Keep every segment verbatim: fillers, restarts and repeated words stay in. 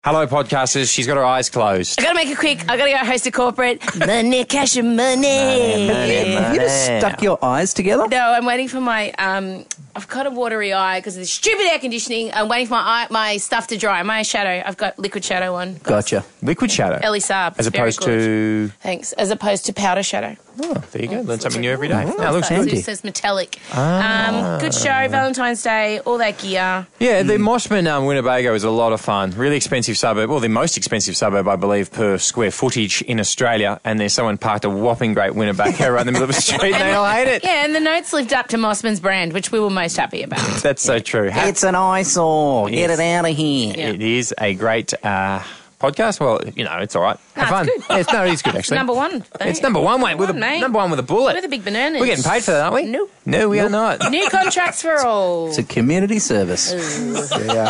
Hello, podcasters. She's got her eyes closed. I gotta make it quick. I gotta go host a corporate. Money, cash and money. Money, money, money. You just stuck your eyes together? No, I'm waiting for my. Um, I've got a watery eye because of the stupid air conditioning. I'm waiting for my eye, my stuff to dry. My shadow. I've got liquid shadow on. Gotcha. Liquid shadow. Ellie Saab. As Very opposed good. to... Thanks. As opposed to powder shadow. Oh, there you go. Learn something new every Ooh, day. No, it looks so good. It says metallic. Ah. Um, good show. Valentine's Day. All that gear. Yeah, the Mossman, um, Winnebago is a lot of fun. Really expensive suburb. Well, the most expensive suburb, I believe, per square footage in Australia. And there's someone parked a whopping great Winnebago right in the middle of the street and they all hate it. Yeah, and the notes lived up to Mossman's brand, which we were most happy about. That's so true. Ha- It's an eyesore. Get Yes. it out of here. Yeah. It is a great uh, podcast. Well, you know, it's all right. No, Have fun. it's good. Yes, no, it is good, actually. Number one. It's number one, mate. With a, Come on, mate. number one with a bullet. With the big bananas. We're getting paid for that, aren't we? Nope. No, we are not. New contracts for all. It's a community service. Yeah.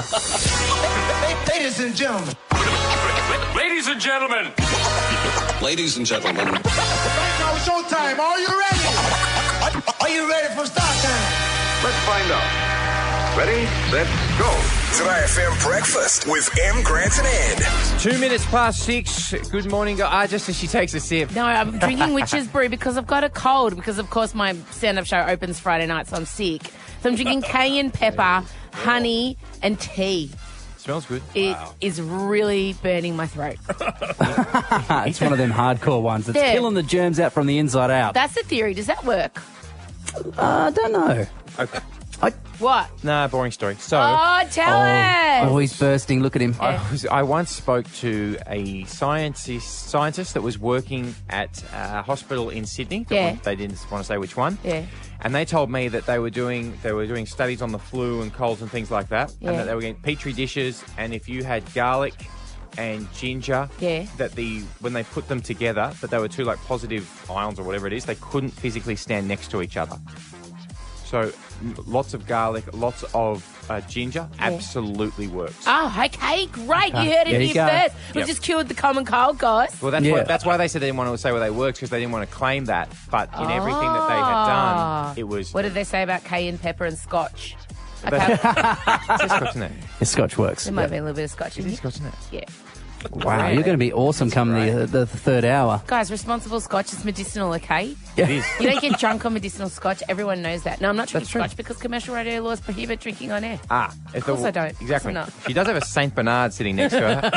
Ladies and gentlemen. Ladies and gentlemen. Ladies and gentlemen. Right now, showtime. Are you ready? Are you ready for start time? Let's find out. Ready, set, go. Today F M Breakfast with M. Grant and Ed. Two minutes past six. Good morning. go- Ah, just as she takes a sip. No, I'm drinking witch's brew because I've got a cold. Because, of course, my stand-up show opens Friday night, so I'm sick. So I'm drinking cayenne pepper, honey, and tea. Smells good. It is really burning my throat. It's one of them hardcore ones. It's Yeah. killing the germs out from the inside out. That's the theory. Does that work? Uh, I don't know. Okay. I, What? Nah, boring story. So, Oh, tell us. oh, he's bursting. Look at him. I, was, I once spoke to a scientist, scientist that was working at a hospital in Sydney. Yeah. They didn't want to say which one. Yeah. And they told me that they were doing they were doing studies on the flu and colds and things like that. Yeah. And that they were getting petri dishes, and if you had garlic and ginger, Yeah. that the when they put them together, that they were two like positive ions or whatever it is, they couldn't physically stand next to each other. So m- lots of garlic, lots of uh, ginger, absolutely works. Oh, okay, great. You heard it There you here go. first. We Yep. just cured the common cold, guys. Well, that's Yeah. why that's why they said they didn't want to say where they worked, because they didn't want to claim that. But in everything that they had Ah. done, it was. What did they say about cayenne pepper and scotch? But- Okay. It's Scotch in there. His scotch works. There might be a little bit of scotch in Is it here. Scotch in there? Yeah. Wow, you're going to be awesome come the, the, the third hour. Guys, responsible scotch is medicinal, okay? It is. You don't get drunk on medicinal scotch. Everyone knows that. No, I'm not drinking That's true. scotch because commercial radio laws prohibit drinking on air. Ah, of course I don't. Exactly. Of course I'm not. She does have a Saint Bernard sitting next to her.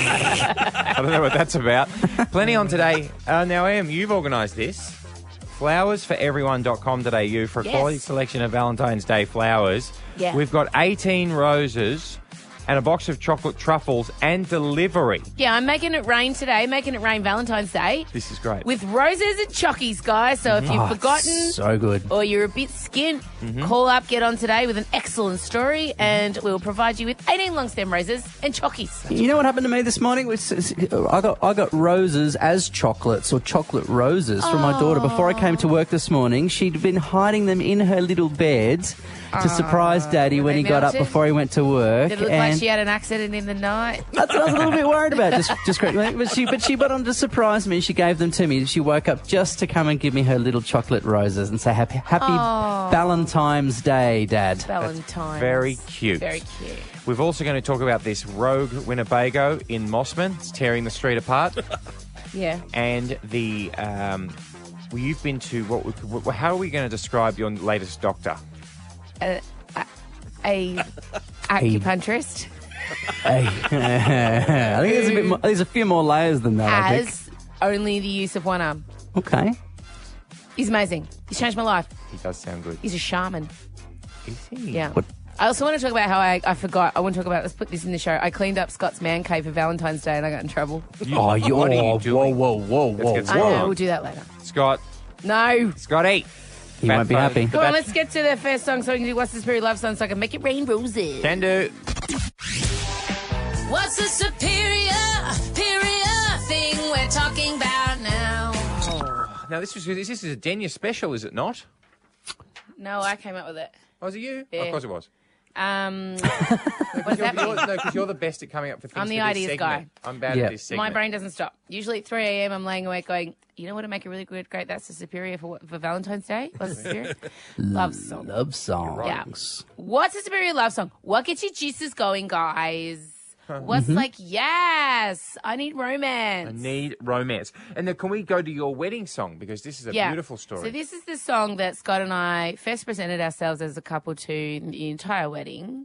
I don't know what that's about. Plenty on today. Uh, now, Em, you've organised this. flowers for everyone dot com dot a u for a Yes. quality selection of Valentine's Day flowers. Yeah. We've got eighteen roses and a box of chocolate truffles and delivery. Yeah, I'm making it rain today, making it rain Valentine's Day. This is great. With roses and chockies, guys. So if you've Oh, forgotten so good. or you're a bit skint, Mm-hmm. call up, get on today with an excellent story, and we'll provide you with eighteen long stem roses and chockies. You know what happened to me this morning? Was- I got I got roses as chocolates or chocolate roses from my daughter. Before I came to work this morning, she'd been hiding them in her little bed to surprise Daddy Were when they he got up melted? before he went to work. Did it look and like she had an accident in the night? that's what I was a little bit worried about. Just just correctly, but she but she went on to surprise me. She gave them to me. She woke up just to come and give me her little chocolate roses and say happy happy Oh. Valentine's Day, Dad. Valentine's. very cute. Very cute. We're also going to talk about this rogue Winnebago in Mossman. It's tearing the street apart. Yeah. And the um, well, you've been to what? we- what- How are we going to describe your latest doctor? A, a, a acupuncturist Hey. I think there's a bit more, there's a few more layers than that. I think. has only the use of one arm. Okay. He's amazing. He's changed my life. He does sound good. He's a shaman. Is he? Yeah. What- I also want to talk about how I, I forgot. I want to talk about, let's put this in the show. I cleaned up Scott's man cave for Valentine's Day and I got in trouble. Oh, you What are you oh, doing? whoa, whoa, whoa, Let's whoa, get I Whoa. know, we'll do that later. Scott. No. Scotty. He won't be Fat happy. phone. Come on, Bat- let's get to the first song so we can do What's the Spirit Love Song so I can make it rain roses. Can do. What's the superior, superior thing we're talking about now? Now, this was this is a Denya special, is it not? No, I came up with it. Was it you? Yeah. Of course it was. Um, what does that You're, mean? no, because you're the best at coming up with things I'm the for this ideas segment. guy. I'm bad Yeah. at this segment. My brain doesn't stop. Usually at three a.m. I'm laying awake going, you know what would make a really good, great That's the Superior for what, for Valentine's Day? What's the Superior? Love song. Love songs. Yeah. What's a Superior love song? What gets your juices going, guys? was Mm-hmm. like, yes, I need romance. I need romance. And then can we go to your wedding song? Because this is a Yeah. beautiful story. So this is the song that Scott and I first presented ourselves as a couple to in the entire wedding.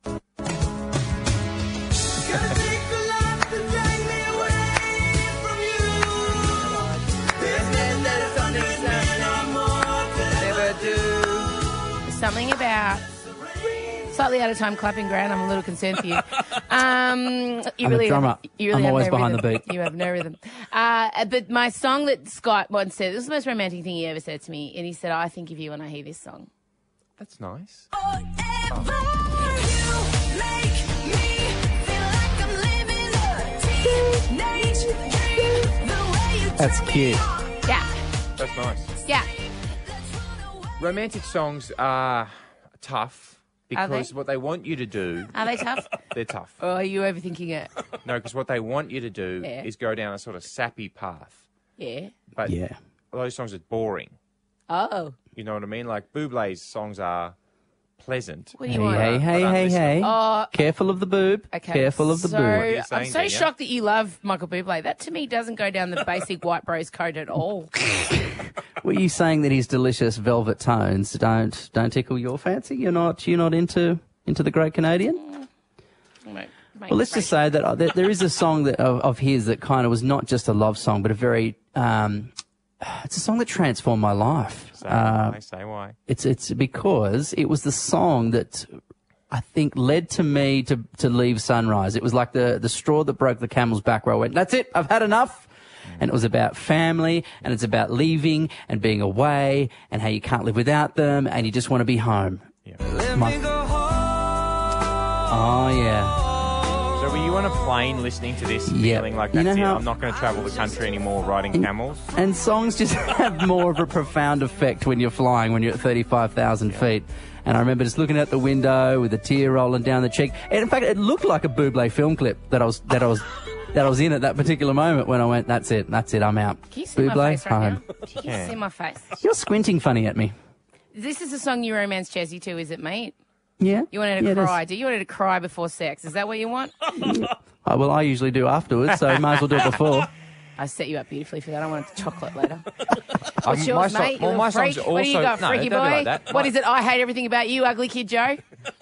Something about slightly out of time clapping ground. I'm a little concerned for you. Um, you I'm a really drummer. Have, you really I'm have always no behind rhythm. the beat. You have no rhythm. Uh, but my song that Scott once said, this is the most romantic thing he ever said to me, and he said, I think of you when I hear this song. That's nice. That's cute. Yeah, That's nice. yeah. Romantic songs are tough Are they? because what they want you to do, Are they tough? they're tough. Or are you overthinking it? No, because what they want you to do Yeah. is go down a sort of sappy path. Yeah. But Yeah. those songs are boring. Oh. You know what I mean? Like Bublé's songs are pleasant. What do you Hey, want? hey, hey, But hey, listen. hey. Oh, Careful of the boob. okay. Careful of the so, boob. you're I'm saying, so Danielle? shocked that you love Michael Bublé. That to me doesn't go down the basic white bros code at all. Were you saying that his delicious velvet tones don't don't tickle your fancy? You're not you're not into into the Great Canadian? Mate, mate, Well, let's just say that uh, there, there is a song that of, of his that kind of was not just a love song, but a very um, it's a song that transformed my life. Say Uh, why, say why. It's it's because it was the song that I think led to me to to leave Sunrise. It was like the the straw that broke the camel's back, where I went, "That's it, I've had enough." And it was about family, and it's about leaving and being away, and how you can't live without them, and you just want to be home. Yeah. My- Oh yeah. So were you on a plane listening to this, Yeah. feeling like You that's know it? how- I'm not going to travel the country anymore riding camels. And songs just have more of a profound effect when you're flying, when you're at thirty-five thousand feet. And I remember just looking out the window with a tear rolling down the cheek. And in fact, it looked like a Bublé film clip that I was that I was that I was in at that particular moment when I went, "That's it, that's it, I'm out." Can you see my Bublé, face right home. now? Can you Yeah. see my face? You're squinting funny at me. This is a song you romance Chessie to, is it, mate? Yeah. You wanted to yeah, it is. cry. Do you wanted to cry before sex? Is that what you want? Oh, well, I usually do afterwards, so might as well do it before. I set you up beautifully for that. I want chocolate later. Um, What's my yours, so- mate? You well, my little songs freak. also What do you got, no, freaky don't be boy? like that. What My- is it? I hate everything about you, ugly kid Joe.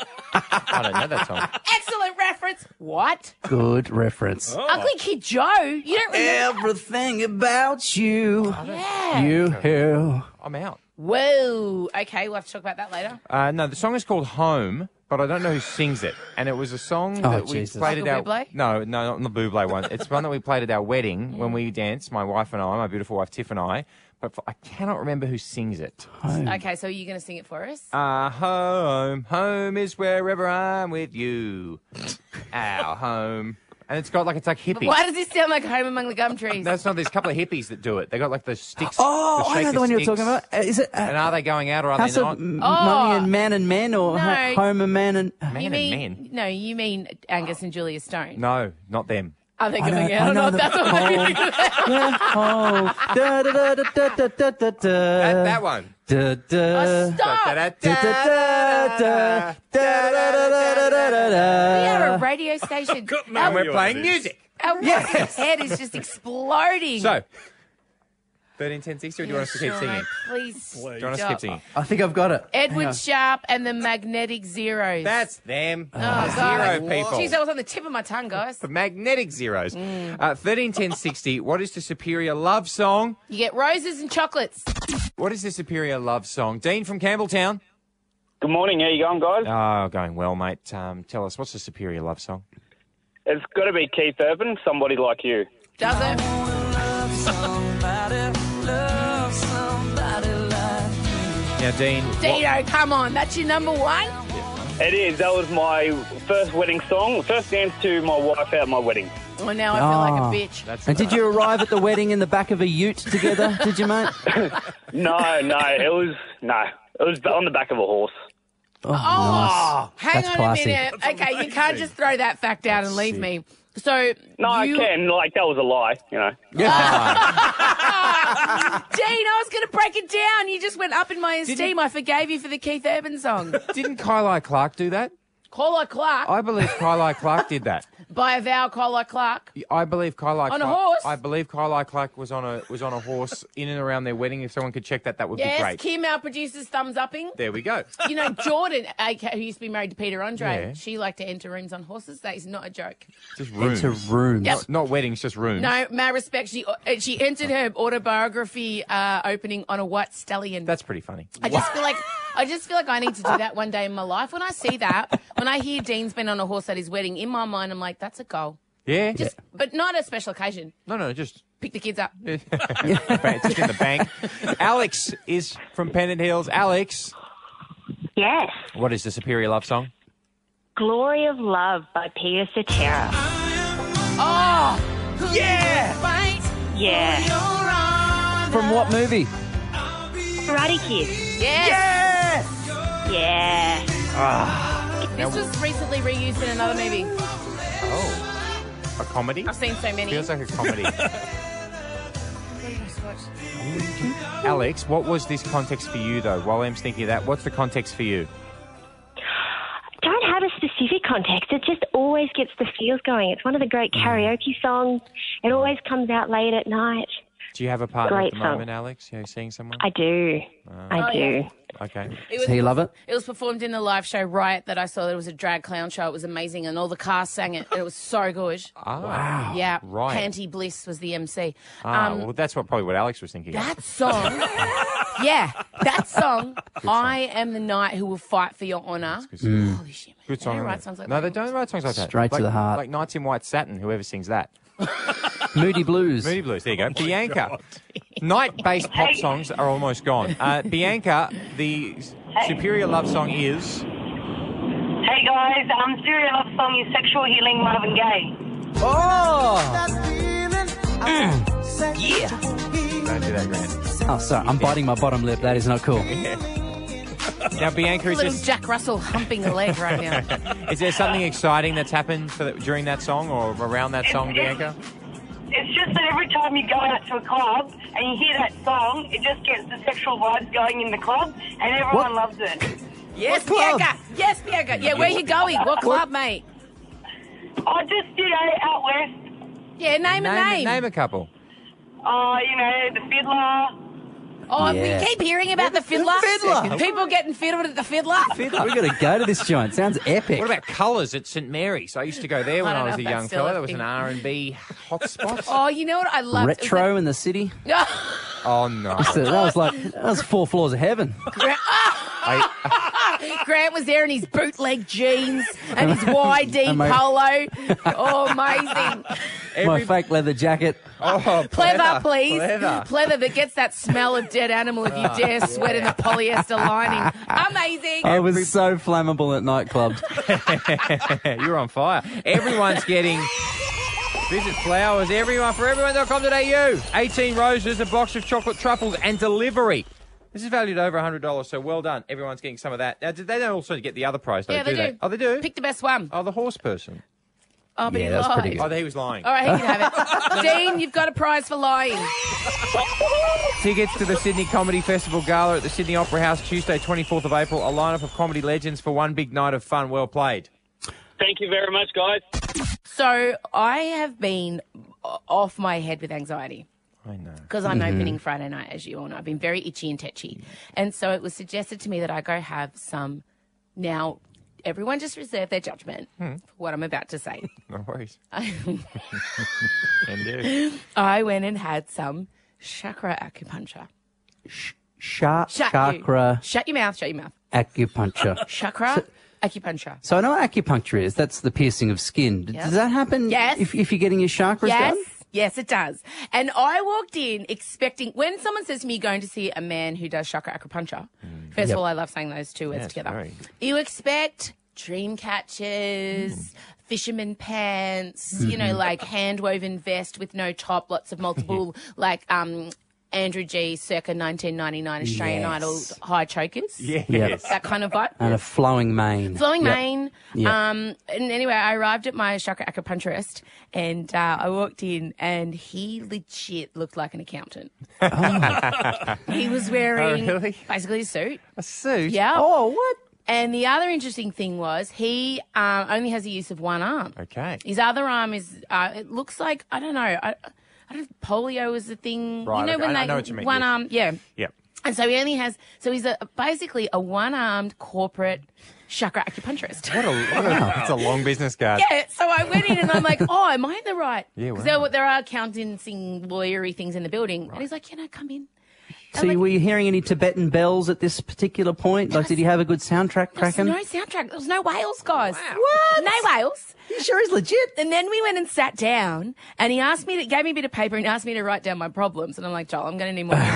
I don't know that song. Excellent reference. What? Good reference. Ugly kid Joe? You don't remember? Everything about you, Yeah. you hear. I'm out. Whoa. Okay, we'll have to talk about that later. Uh, no, the song is called Home, but I don't know who sings it. And it was a song Oh, that we Jesus. played at our... Michael Bublé? No, no, not the Bublé one. It's one that we played at our wedding when we danced, my wife and I, my beautiful wife Tiff and I. But for, I cannot remember who sings it. Okay, so are you going to sing it for us? Our home, home is wherever I'm with you. Our home. And it's got like, it's like hippie. Why does this sound like Home Among the Gum Trees? That's not, there's a couple of hippies that do it. They got like the sticks. Oh, the I shake know the one you're sticks. talking about. Uh, Is it uh, And are they going out or are House they of not? M- Oh. Money and Man and Men, or No. ho- Home and Man and... Man you and mean men. no? You mean Angus and Julia Stone? No, not them. Are they I going know- out I or know not? the That's what made me whole- think of that. Yeah, oh, da, da, da, da, da, da, da, da, da. That, that one. Da, da, Oh, stop! da, da, da, da, da, da, da, da, da, da. We are a radio station. And Our, we're playing music. our head is just exploding. So, thirteen ten sixty, or do you want us to keep Sure, singing? mate, Please. Do you want us to keep singing? I think I've got it. Hang Edward on. Sharp and the Magnetic Zeros. That's them. oh, God. Zero people. Jeez, that was on the tip of my tongue, guys. The magnetic zeros. Mm. Uh, thirteen ten sixty, what is the superior love song? You get roses and chocolates. What is the superior love song? Dean from Campbelltown. Good morning. How you going, guys? Oh, going well, mate. Um, tell us, what's the superior love song? It's got to be Keith Urban, Somebody Like You. Does it? Now, Dean. what- Dino, come on. That's your number one? It is. That was my first wedding song. First dance to my wife at my wedding. Well, now I feel like Oh. a bitch. That's And did you arrive at the wedding in the back of a ute together? Did you, mate? No, no, it was no, it was on the back of a horse. Oh, nice. Hang That's on classy. a minute. Okay, you can't just throw that fact out and leave me. So, No, you... I can. Like that was a lie, you know. Dean, I was going to break it down. You just went up in my esteem. I forgave you for the Keith Urban song. Didn't Kylie Clark do that? Call her Clark. I believe Kylie Clark did that. by a vow, Kylie Clark. I believe Kylie On a Clark, horse? I believe Kylie Clark was on a was on a horse in and around their wedding. If someone could check that, that would be Yes, great. Kim, our producer's thumbs upping. There we go. You know, Jordan, A K, who used to be married to Peter Andre, Yeah. she liked to enter rooms on horses. That is not a joke. Just rooms. Into rooms. Yep. Not, not weddings, just rooms. No, mad respect. She uh, she entered her autobiography uh, opening on a white stallion. That's pretty funny. I just feel like I just feel like I need to do that one day in my life. When I see that, when I hear Dean's been on a horse at his wedding, in my mind, I'm like, that's a goal. Yeah. Just, but not a special occasion. No, no, just Pick the kids up. it's just in the bank. Alex is from Pennant Hills. Alex, Yes. what is the Superior Love song? Glory of Love by Peter Cetera. Oh, Yeah. fight. Yeah. From what movie? Karate Kid. Yes. Yeah. This was recently reused in another movie. Oh, a comedy? I've seen so many. Feels like a comedy. Alex, what was this context for you, though? While Em's thinking of that, what's the context for you? Don't have a specific context. It just always gets the feels going. It's one of the great karaoke songs. It always comes out late at night. Do you have a partner Great at the song. moment, Alex? Are you seeing someone? I do. I Oh, do. yeah. Okay. It was, So you love it? It was performed in the live show Riot that I saw. It was a drag clown show. It was amazing, and all the cast sang it, and it was so good. Ah, wow. Yeah, Right. Panty Bliss was the M C. Ah, Um, well, that's what probably what Alex was thinking. that song, yeah, that song. I am the knight who will fight for your honour. Good song. Holy shit, man. Good song. They isn't write it? songs like no, that. they don't write songs like that. Straight to Like- the heart. Like Knights in White Satin, whoever sings that. Moody Blues. Moody Blues, there you go. Bianca. Night-based pop songs are almost gone. Uh, Bianca, the Superior Love song is... Hey guys, um, Superior Love song is Sexual Healing Marvin Gaye. Oh! Yeah. Don't do that, Grant. Oh, sorry. I'm biting my bottom lip. That is not cool. Now, Bianca, is Little there, Jack Russell humping a leg right now. is there something exciting that's happened for the, during that song or around that song, Bianca? It's just that every time you go out to a club and you hear that song, it just gets the sexual vibes going in the club and everyone What? loves it. Yes, What club? Bianca. Yes, Bianca. Yeah, where you going? What club, mate? I just, you know, out west, Yeah, name, a name. Name a couple. uh, you know, the Fiddler. Oh, Yeah. we keep hearing about the fiddler. fiddler. People getting fiddled at the fiddler. We've got to go to this joint. Sounds epic. What about Colours at St Mary's? I used to go there when I I, don't was know a if young that's still fella. a There was thing. an R and B hotspot. Oh, you know what I loved? Retro in the city. Oh, no. So that was like that was four floors of heaven. I, Grant was there in his bootleg jeans and his Y D And my- polo. Oh, amazing. My fake leather jacket. oh, Pleather, please. Pleather. Pleather that gets that smell of dead animal if you dare sweat in the polyester lining. Amazing. I was so flammable at nightclubs. You're on fire. Everyone's getting... Visit Flowers, everyone, for everyone dot com dot a u. eighteen roses, a box of chocolate truffles, and delivery. This is valued over one hundred dollars, so well done. Everyone's getting some of that. Now, did they don't also get the other prize, though, Yeah, do they they? do. Oh, they do? Pick the best one. Oh, the horse person. Oh, but Yeah, he that's pretty lied. good. Oh, he was lying. All right, he can have it. Dean, you've got a prize for lying. Tickets to the Sydney Comedy Festival Gala at the Sydney Opera House Tuesday, twenty-fourth of April. A lineup of comedy legends for one big night of fun. Well played. Thank you very much, guys. So I have been off my head with anxiety. I know. Because I'm opening Friday night, as you all know. I've been very itchy and tetchy. And so it was suggested to me that I go have some. Now, everyone just reserve their judgment for what I'm about to say. No worries. I, Can do. I went and had some chakra acupuncture. Sha- Shut chakra You. Shut your mouth, shut your mouth. acupuncture. Chakra acupuncture. So I know what acupuncture is. That's the piercing of skin. Yep. Does that happen Yes. if, if you're getting your chakras Yes. done? Yes, it does. And I walked in expecting, when someone says to me, going to see a man who does chakra acupuncture, first Yep. of all, I love saying those two words Yes, together. very. You expect dream catchers, fisherman pants, you know, like hand woven vest with no top, lots of multiple, like, um, Andrew G circa nineteen ninety-nine Australian Yes. Idol high chokers. Yes. Yep. That kind of vibe. And a flowing mane. Flowing Yep. mane. Yep. Um, and anyway, I arrived at my chakra acupuncturist and uh, I walked in and he legit looked like an accountant. He was wearing Oh, really? basically a suit. A suit? Yeah. Oh, what? And the other interesting thing was he um, only has the use of one arm. Okay. His other arm is, uh, it looks like, I don't know, I, I don't know if polio is the thing. Right, You know okay, when I they, know what you mean, one yes. arm, yeah. Yep. And so he only has, so he's a, basically a one-armed corporate chakra acupuncturist. What a, what a, it's a long business card. Yeah, so I went in and I'm like, oh, am I in the right? Yeah, Because wow. there, there are accountancy, lawyery things in the building. And he's like, you know, come in. So were you hearing any Tibetan bells at this particular point? Like, did he have a good soundtrack There's cracking? no soundtrack. There was no whales, guys. What? No whales. You sure he's legit? And then we went and sat down, and he asked me to, gave me a bit of paper and asked me to write down my problems. And I'm like, Joel, I'm going to need more. Is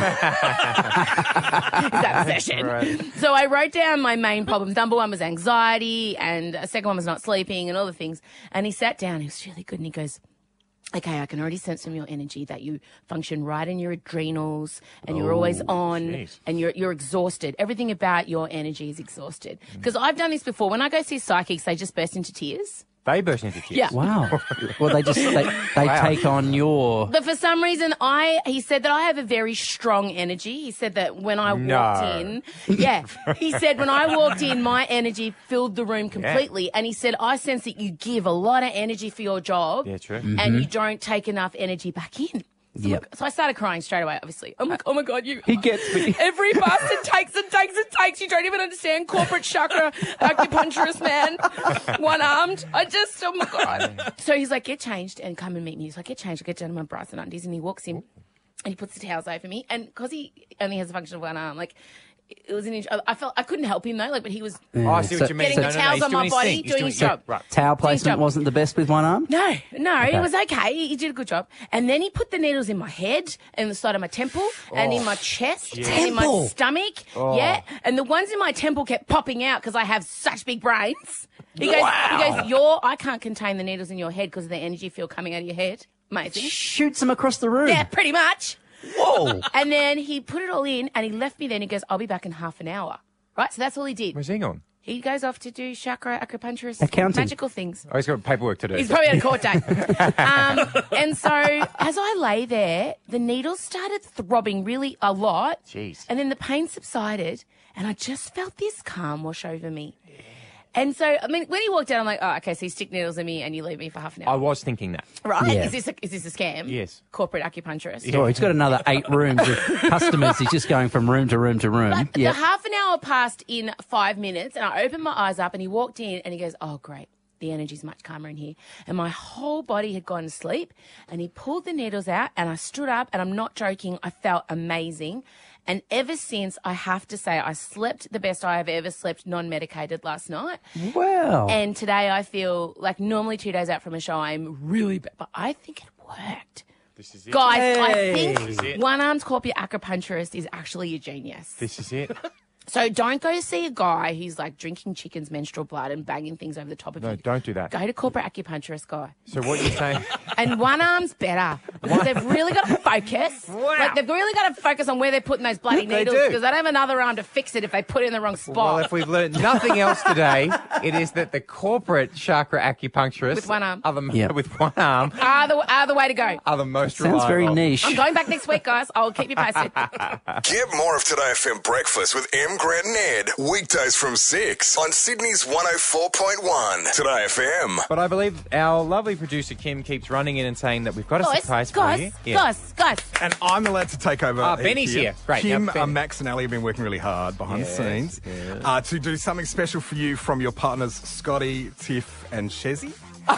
that session? Right. So I wrote down my main problems. Number one was anxiety, and a second one was not sleeping, and all the things. And he sat down. He was really good, and he goes, okay, I can already sense from your energy that you function right in your adrenals and you're always on jeez. and you're you're exhausted. Everything about your energy is exhausted. Because I've done this before. When I go see psychics, they just burst into tears. They burst into tears. Yeah. Wow. Well, they just they, they Wow. take on your. But for some reason, I he said that I have a very strong energy. He said that when I No. walked in, yeah, he said when I walked in, my energy filled the room completely. And he said, I sense that you give a lot of energy for your job, Yeah, true. and you don't take enough energy back in. So, Yep. so I started crying straight away, obviously. I'm like, oh my God, you. He gets me. Every bastard takes and takes and takes. You don't even understand corporate chakra acupuncturist, man. One armed. I just, oh my God. So he's like, get changed and come and meet me. He's like, get changed. I'll get down to my bras and undies. And he walks in and he puts the towels over me. And because he only has a function of one arm, like, it was an inch. I felt I couldn't help him though, like, but he was Oh, I see So- what you mean. getting no, the no, no, towels he's on my doing his body, thing. He's doing his yeah, job. Right. Towel Doing his placement job. wasn't the best with one arm? No, no, Okay. it was okay. He did a good job. And then he put the needles in my head and the side of my temple and in my chest and in my Temple? stomach. Yeah. And the ones in my temple kept popping out because I have such big brains. He goes, he goes, your, I can't contain the needles in your head because of the energy field coming out of your head. Amazing. Shoots them across the room. Yeah, pretty much. Whoa. And then he put it all in and he left me then. He goes, I'll be back in half an hour. Right? So that's all he did. Where's he going? He goes off to do chakra acupuncturist Accounting. magical things. Oh, he's got paperwork to do. He's probably had a court date. um, and so as I lay there, the needles started throbbing really a lot. Jeez. And then the pain subsided and I just felt this calm wash over me. And so, I mean, when he walked out, I'm like, oh, okay, so you stick needles in me and you leave me for half an I hour. was thinking that. Right? Yeah. Is this a, is this a scam? Yes. Corporate acupuncturist. Oh, he's got another eight rooms of customers. He's just going from room to room to room. But Yeah. the half an hour passed in five minutes, and I opened my eyes up, and he walked in, and he goes, "Oh, great, the energy's much calmer in here." And my whole body had gone to sleep, and he pulled the needles out, and I stood up, and I'm not joking, I felt amazing. And ever since, I have to say, I slept the best I have ever slept non-medicated last night. Wow. And today I feel like normally two days out from a show, I'm really bad, but I think it worked. This is it. Guys, Hey. I This is think it. one-armed corporate acupuncturist is actually a genius. This is it. So don't go see a guy who's like drinking chicken's menstrual blood and banging things over the top of No, you. don't do that. Go to corporate acupuncturist guy. So what you're saying? And one arm's better because they've really got to focus. Like they've really got to focus on where they're putting those bloody They needles do. because they don't have another arm to fix it if they put it in the wrong spot. Well, if we've learned nothing else today, it is that the corporate chakra acupuncturists With one arm. are the, Yep. with one arm are the are the way to go. are the most Sounds very reliable. niche. I'm going back next week, guys. I'll keep you posted. Get more of Today F M Breakfast with M. Grant and Ed. Weekdays from six on Sydney's one oh four point one. Today F M. But I believe our lovely producer Kim keeps running in and saying that we've got a guys, surprise for guys, you. guys, guys. And I'm allowed to take over. Ah, Benny's here. Great. Kim, Now, Ben- uh, Max and Ali have been working really hard behind Yes, the scenes yes. uh, to do something special for you from your partners, Scotty, Tiff and Shezzy.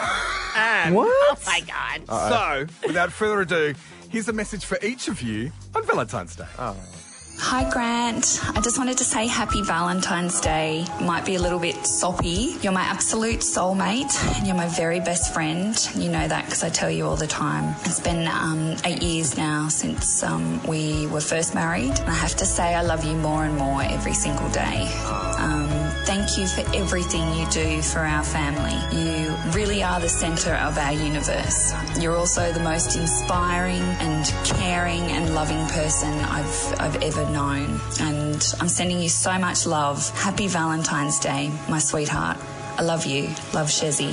What? Oh my God. So, without further ado, here's a message for each of you on Valentine's Day. Hi Grant, I just wanted to say happy Valentine's Day. Might be a little bit soppy. You're my absolute soulmate and you're my very best friend. You know that because I tell you all the time. It's been um, eight years now since um, we were first married. And I have to say I love you more and more every single day. Um, thank you for everything you do for our family. You really are the centre of our universe. You're also the most inspiring and caring and loving person I've, I've ever known. And I'm sending you so much love. Happy Valentine's Day, my sweetheart. I love you. Love Shezzy.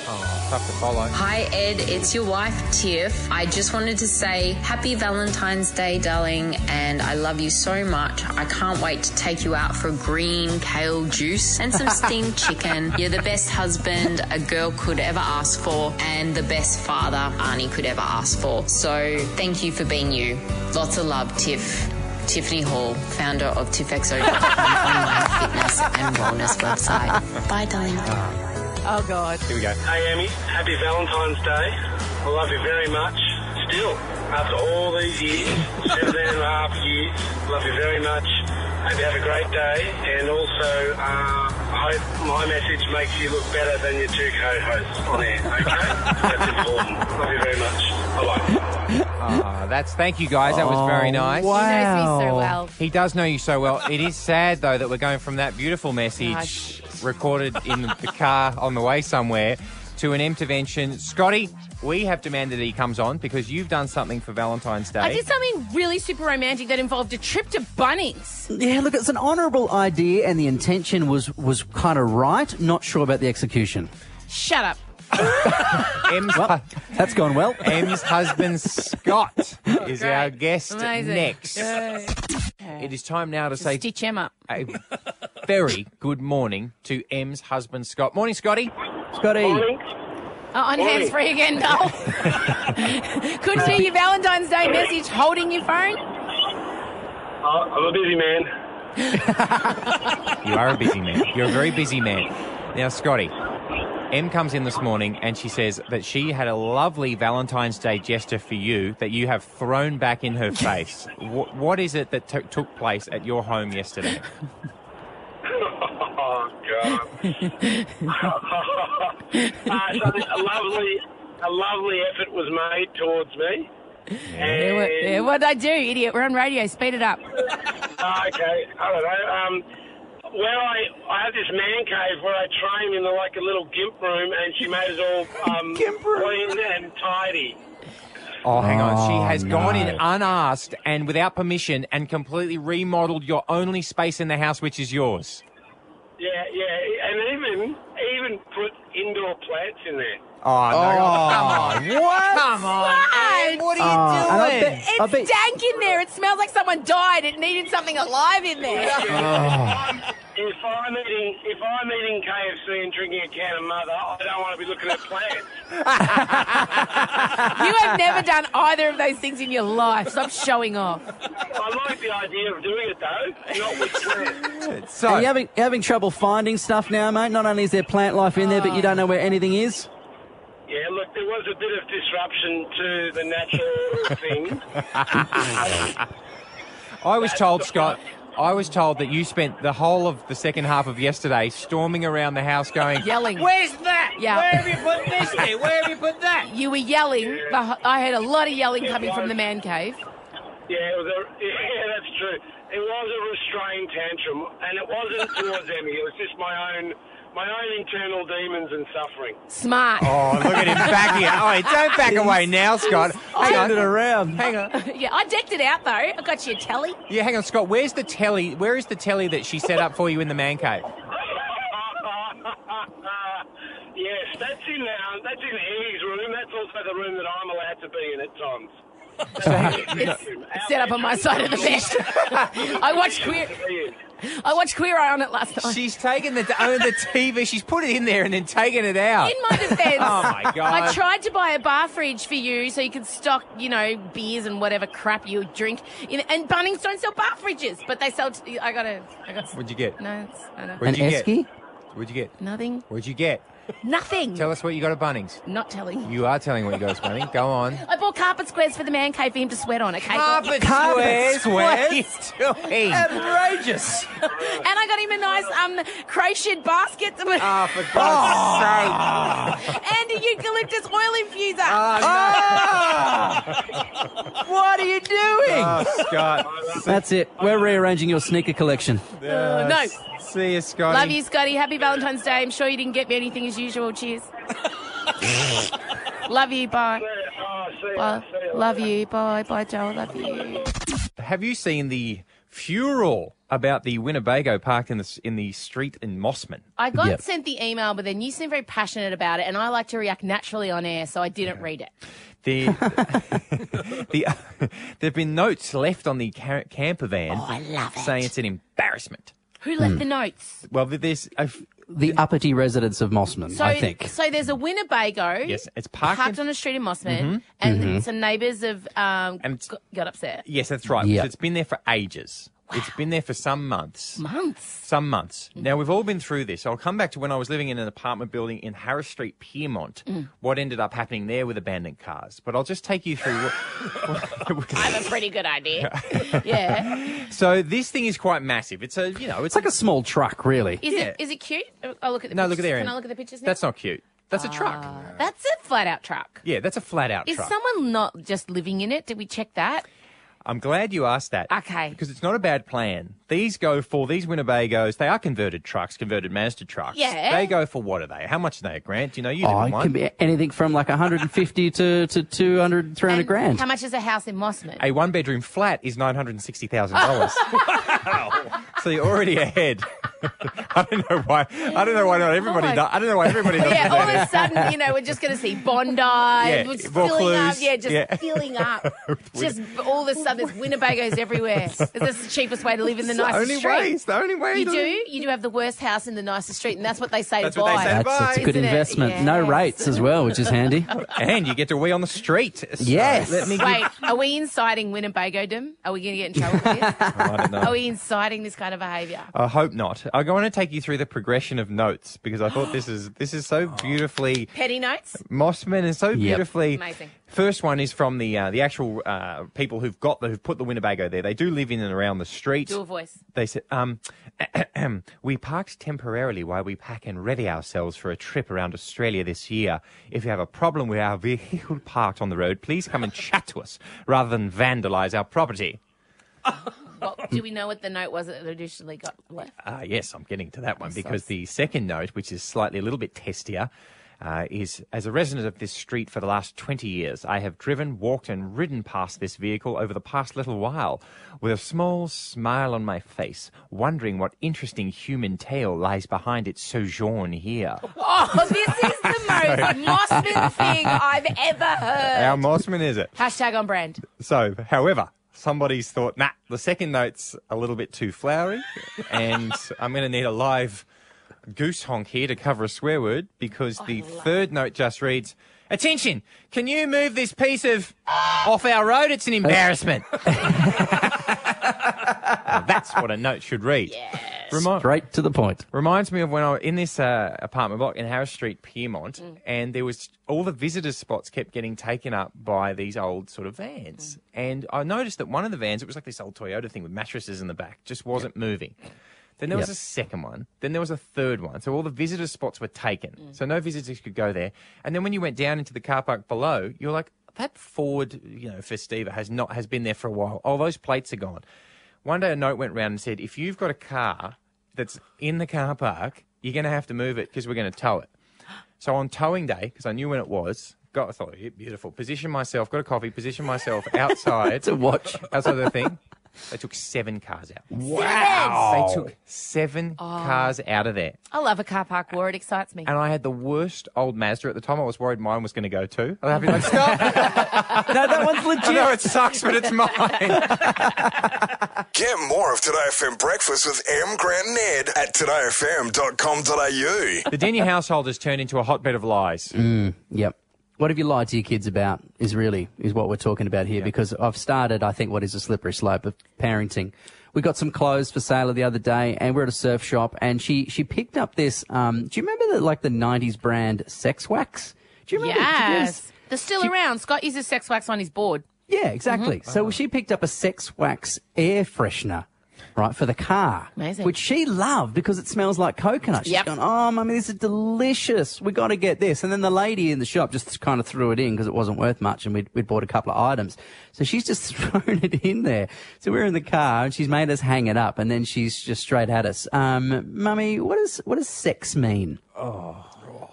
Oh, tough to follow. Hi, Ed. It's your wife, Tiff. I just wanted to say happy Valentine's Day, darling, and I love you so much. I can't wait to take you out for green kale juice and some steamed chicken. You're the best husband a girl could ever ask for and the best father Arnie could ever ask for. So thank you for being you. Lots of love, Tiff. Tiffany Hall, founder of tiff x o dot com online fitness and wellness website. Bye, darling. Oh, God. Here we go. Hey, Amy. Happy Valentine's Day. I love you very much. Still, after all these years, seven and a half years, love you very much. Hope you have a great day. And also, uh, I hope my message makes you look better than your two co-hosts on air, okay? That's important. Love you very much. Bye-bye. Ah, that's thank you guys. That was very nice. He knows me so well. He does know you so well. It is sad though that we're going from that beautiful message Gosh. recorded in the car on the way somewhere to an intervention. Scotty, we have demanded that he comes on because you've done something for Valentine's Day. I did something really super romantic that involved a trip to Bunnings. Yeah, look, it's an honourable idea and the intention was, was kind of right. Not sure about the execution. Shut up. Em's Well, that's gone well. Em's husband Scott is Great. our guest Amazing. next. Yay. It is time now to say Stitch him up. a very good morning to Em's husband Scott. Morning, Scotty. Scotty. Morning. Oh, on Morning. hands free again, Noel. Couldn't hear your Valentine's Day message holding your phone. Uh, I'm a busy man. You are a busy man. You're a very busy man. Now, Scotty, Em comes in this morning and she says that she had a lovely Valentine's Day gesture for you that you have thrown back in her face. Wh- what is it that t- took place at your home yesterday? Oh, God. uh, so a lovely, a lovely effort was made towards me. Yeah, what, yeah, what'd I do, idiot? We're on radio. Speed it up. Uh, okay, I don't know. Um, where I, I have this man cave where I train in the, like a little gimp room, and she made it all um, clean and tidy. Oh, hang on. She Oh, has gone in no. unasked and without permission and completely remodeled your only space in the house, which is yours. Yeah, yeah, and even even put indoor plants in there. Oh, no. Oh. Come on. What? Come on. Em, what are you Oh, and I doing? bet- I It's bet- dank in there. It smells like someone died. It needed something alive in there. If I'm eating, if I'm eating K F C and drinking a can of Mother, I don't want to be looking at plants. You have never done either of those things in your life. Stop showing off. I like the idea of doing it though, not with plants. So, Are you having, having trouble finding stuff now, mate? Not only is there plant life in there, but you don't know where anything is? Yeah, look, there was a bit of disruption to the natural thing. I was told, Scott, I was told that you spent the whole of the second half of yesterday storming around the house going, Yelling. Where's that? Yeah. Where have you put this there? Where have you put that? You were yelling. The- I heard a lot of yelling coming from the man cave. Yeah, it was a, yeah, that's true. It was a restrained tantrum, and it wasn't towards Emmy. It was just my own, my own internal demons and suffering. Smart. Oh, look at him backing it. Oh, don't back away now, Scott. Hang on. Turned it around. Hang on. Yeah, I decked it out though. I got you a telly. Yeah, hang on, Scott. Where's the telly? Where is the telly that she set up for you in the man cave? Yes, that's in uh, that's in Emmy's room. That's also the room that I'm allowed to be in at times. It's set up on my side of the bed. I watched Queer. I watched Queer Eye on it last night. She's taken the oh, the T V. She's put it in there and then taken it out. In my defence, Oh my God. I tried to buy a bar fridge for you so you could stock, you know, beers and whatever crap you drink. In, and Bunnings don't sell bar fridges, but they sell. T- I got a. I got. What'd you get? No, it's, I don't. What'd An you get? esky? What'd you get? Nothing. What'd you get? Nothing. Tell us what you got at Bunnings. Not telling. You are telling what you got at Bunnings. Go on. I bought carpet squares for the man cave for him to sweat on. Okay. Carpet Carpet squares? What are you doing? Outrageous. And I got him a nice um crocheted basket. To Oh, for God's sake. and a eucalyptus oil infuser. What are you doing? Oh, Scott. That's it. We're rearranging your sneaker collection. Uh, no. See you, Scotty. Love you, Scotty. Happy Valentine's Day. I'm sure you didn't get me anything as usual. Cheers. Love you. Bye. Oh, see Bye. ya, see ya. Love you. Bye. Bye, Joel. Love you. Have you seen the furor about the Winnebago parked in the in the street in Mossman. I got Yep. sent the email, but then you seem very passionate about it, and I like to react naturally on air, so I didn't read it. The the there've been notes left on the car- camper van. Oh, I love it. Saying it's an embarrassment. Who left the notes? Well, there's a, The uppity residents of Mossman, So, I think. so there's a Winnebago. Yes, it's parked parked in- on a street in Mossman, Mhm. and Mhm. some neighbours have um, And it's- got, got upset. yes, that's right. Yep. It's been there for ages. It's been there for some months. Months. Some months. Now, we've all been through this. I'll come back to when I was living in an apartment building in Harris Street, Piermont, Mm. what ended up happening there with abandoned cars. But I'll just take you through what... I have a pretty good idea. yeah. So this thing is quite massive. It's a, you know... It's like a small truck, really. Is Yeah. it? Is it cute? I'll look at the No, pictures. look at there. Can Ian. I look at the pictures now? That's not cute. That's a truck. That's a flat-out truck. Yeah, that's a flat-out Is truck. someone not just living in it? Did we check that? I'm glad you asked that. Okay. Because it's not a bad plan. These go for, these Winnebagos, they are converted trucks, converted Mazda trucks. Yeah. They go for, what are they? How much are they, Grant? Do you know, you live Oh, in it one. can be anything from like one hundred fifty to, to two hundred, three hundred grand. How much is a house in Mossman? A one-bedroom flat is nine hundred sixty thousand dollars. Wow. So you're already ahead. I don't know why. I don't know why not everybody my- does. I don't know why everybody does yeah, that. all of a sudden, you know, we're just going to see Bondi, Yeah, it's Vaucluse, filling up, yeah, just yeah. filling up. Just all of a sudden, there's Winnebagos everywhere. Is this the cheapest way to live in the It's the nicest only street? way. It's the only way You to- do? You do have the worst house in the nicest street, and that's what they say That's to what buy. they say to That's, that's a buy. good Isn't it? investment. No Yes. rates as well, which is handy. And you get to wee on the street. So Yes. Let me give- Wait, are we inciting Winnebagodom? Are we going to get in trouble for this? I don't know. Are we inciting this kind of behaviour? I hope not. I want to take you through the progression of notes because I thought this is this is so beautifully Petty notes? Mossman is so beautifully. Amazing. First one is from the uh, the actual uh, people who've got the, who've put the Winnebago there. They do live in and around the street. Do a voice. They said, um, we parked temporarily while we pack and ready ourselves for a trip around Australia this year. If you have a problem with our vehicle parked on the road, please come and chat to us rather than vandalise our property. Well, do we know what the note was that additionally got left? Uh, yes, I'm getting to that one Yes, because yes. the second note, which is slightly a little bit testier, uh, is as a resident of this street for the last twenty years, I have driven, walked and ridden past this vehicle over the past little while with a small smile on my face, wondering what interesting human tale lies behind its sojourn here. Oh, this is the most Mossman thing I've ever heard. How Mossman is it? Hashtag on brand. So, however, somebody's thought, nah, the second note's a little bit too flowery, and I'm going to need a live goose honk here to cover a swear word because the third note just reads, attention, can you move this piece of off our road? It's an embarrassment. Now, that's what a note should read. Remi- Straight to the point. Reminds me of when I was in this uh, apartment block in Harris Street, Piermont, and there was all the visitor spots kept getting taken up by these old sort of vans. And I noticed that one of the vans, it was like this old Toyota thing with mattresses in the back, just wasn't moving. Then there was Yep. a second one. Then there was a third one. So all the visitor spots were taken. So no visitors could go there. And then when you went down into the car park below, you're like, that Ford, you know, Festiva has not has been there for a while. Oh, those plates are gone. One day a note went round and said, if you've got a car that's in the car park, you're going to have to move it because we're going to tow it. So on towing day, because I knew when it was, got, I thought, yeah, beautiful. Position myself, got a coffee, position myself outside. To watch. Outside the thing. They took seven cars out. Wow. They took seven cars out of there. I love a car park war. It excites me. And I had the worst old Mazda at the time. I was worried mine was going to go too. I was like, stop. No, that one's legit. I know it sucks, but it's mine. Get more of Today F M Breakfast with M. Grant and Ed at today f m dot com dot a u. The Denny household has turned into a hotbed of lies. Mm, yep. What have you lied to your kids about is really is what we're talking about here because I've started, I think, what is a slippery slope of parenting. We got some clothes for sale the other day and we're at a surf shop and she, she picked up this, um, do you remember the, like the nineties brand Sex Wax? Do you remember? Yes. They're still around. Scott uses sex wax on his board. Yeah, exactly. So she picked up a Sex Wax air freshener, right, for the car. Amazing. Which she loved because it smells like coconut. She's Yep. gone, oh, Mummy, this is delicious. We got to get this. And then the lady in the shop just kind of threw it in because it wasn't worth much and we'd, we'd bought a couple of items. So she's just thrown it in there. So we're in the car and she's made us hang it up and then she's just straight at us. Um, Mummy, what does, what does sex mean? Oh.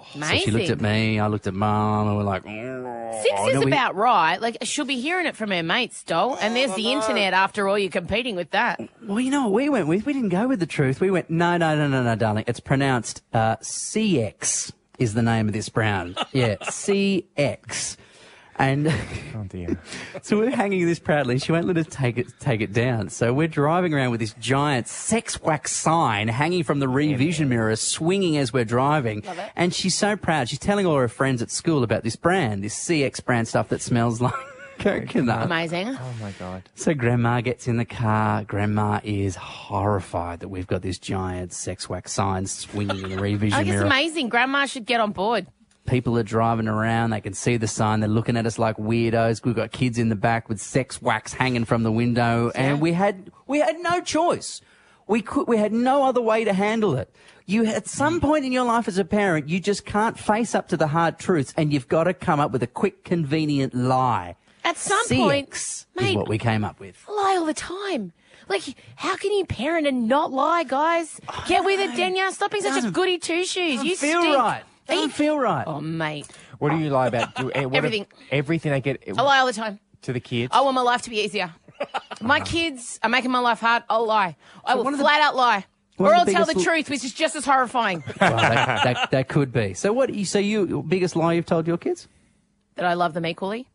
Amazing. So she looked at me, I looked at Mum, and we're like, oh, Six is no, we- about right. Like, she'll be hearing it from her mates, doll. And there's the internet after all. You're competing with that. Well, you know what we went with? We didn't go with the truth. We went, no, no, no, no, no, darling. It's pronounced uh, C X is the name of this brand. Yeah, C X. And oh dear. So we're hanging this proudly. She won't let us take it take it down. So we're driving around with this giant sex wax sign hanging from the rear vision mirror, swinging as we're driving. Love it. And she's so proud. She's telling all her friends at school about this brand, this C X brand stuff that smells like coconut. Amazing. Oh my God. So Grandma gets in the car. Grandma is horrified that we've got this giant sex wax sign swinging in the rear vision I think it's mirror. amazing. Grandma should get on board. People are driving around. They can see the sign. They're looking at us like weirdos. We've got kids in the back with sex wax hanging from the window, and we had we had no choice. We could we had no other way to handle it. You at some point in your life as a parent, you just can't face up to the hard truths, and you've got to come up with a quick, convenient lie. At some C X point, is mate, what we came up with. lie all the time. Like, how can you parent and not lie, guys? Get with it, Denya. Stop being such a goody two-shoes. You feel stink. right. Doesn't feel right. Oh, mate. What do you lie about? Do, eh, what Everything. If, everything they get I lie all the time. to the kids. I want my life to be easier. My kids are making my life hard. I'll lie. I will one of the- flat out lie. one Or of I'll the tell the biggest l- truth, which is just as horrifying. Well, that, that, that could be. So what? You so you your biggest lie you've told your kids? That I love them equally.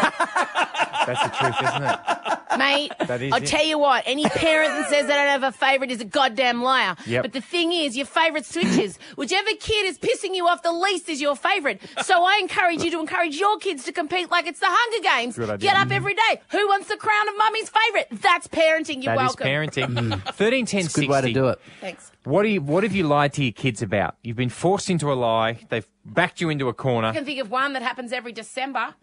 That's the truth, isn't it? Mate, That is I'll it. tell you what, any parent that says they don't have a favourite is a goddamn liar. Yep. But the thing is, your favourite switches. Whichever kid is pissing you off the least is your favourite. So I encourage you to encourage your kids to compete like it's the Hunger Games. Good idea. Get up every day. Who wants the crown of mummy's favourite? That's parenting. You're That is welcome. parenting. Thirteen ten It's a sixty. good way to do it. Thanks. What do you? What have you lied to your kids about? You've been forced into a lie. They've backed you into a I corner. can think of one that happens every December.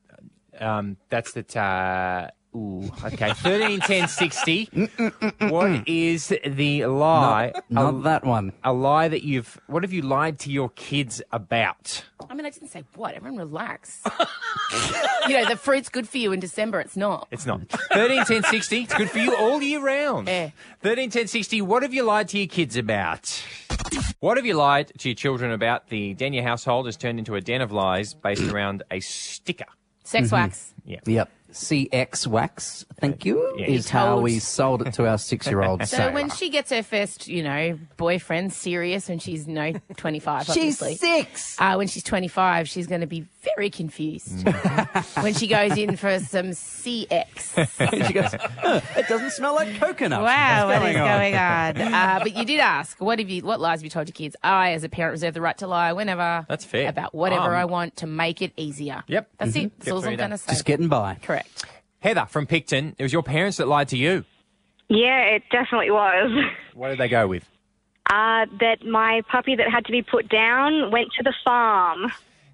Um, that's that. Uh, ooh, okay. Thirteen ten sixty. What is the lie? Not a, that one. A lie that you've. What have you lied to your kids about? I mean, I didn't say what. Everyone relax. You know, the fruit's good for you in December. It's not. It's not. Thirteen ten sixty. It's good for you all year round. Yeah. Thirteen ten sixty. What have you lied to your kids about? What have you lied to your children about? The Denya household has turned into a den of lies based around a sticker. Sex wax. Yeah. Yep. C X wax, thank you, Yeah. is You how told- we sold it to our six-year-old So Sarah. when she gets her first, you know, boyfriend, serious, when she's, you know, twenty-five, She's obviously. six. Uh, when she's twenty-five, she's going to be very confused when she goes in for some C X. she goes, "Huh, it doesn't smell like coconut. Wow, What's what is going on?" going on? Uh, but you did ask, what have you? What lies have you told your kids? I, as a parent, reserve the right to lie whenever. That's fair. About whatever Um, I want to make it easier. Yep. That's Mhm. it. That's Good all for I'm you, going to Dan. say. Just getting by. Correct. Heather from Picton. It was your parents that lied to you. Yeah, it definitely was. What did they go with? Uh, that my puppy that had to be put down went to the farm.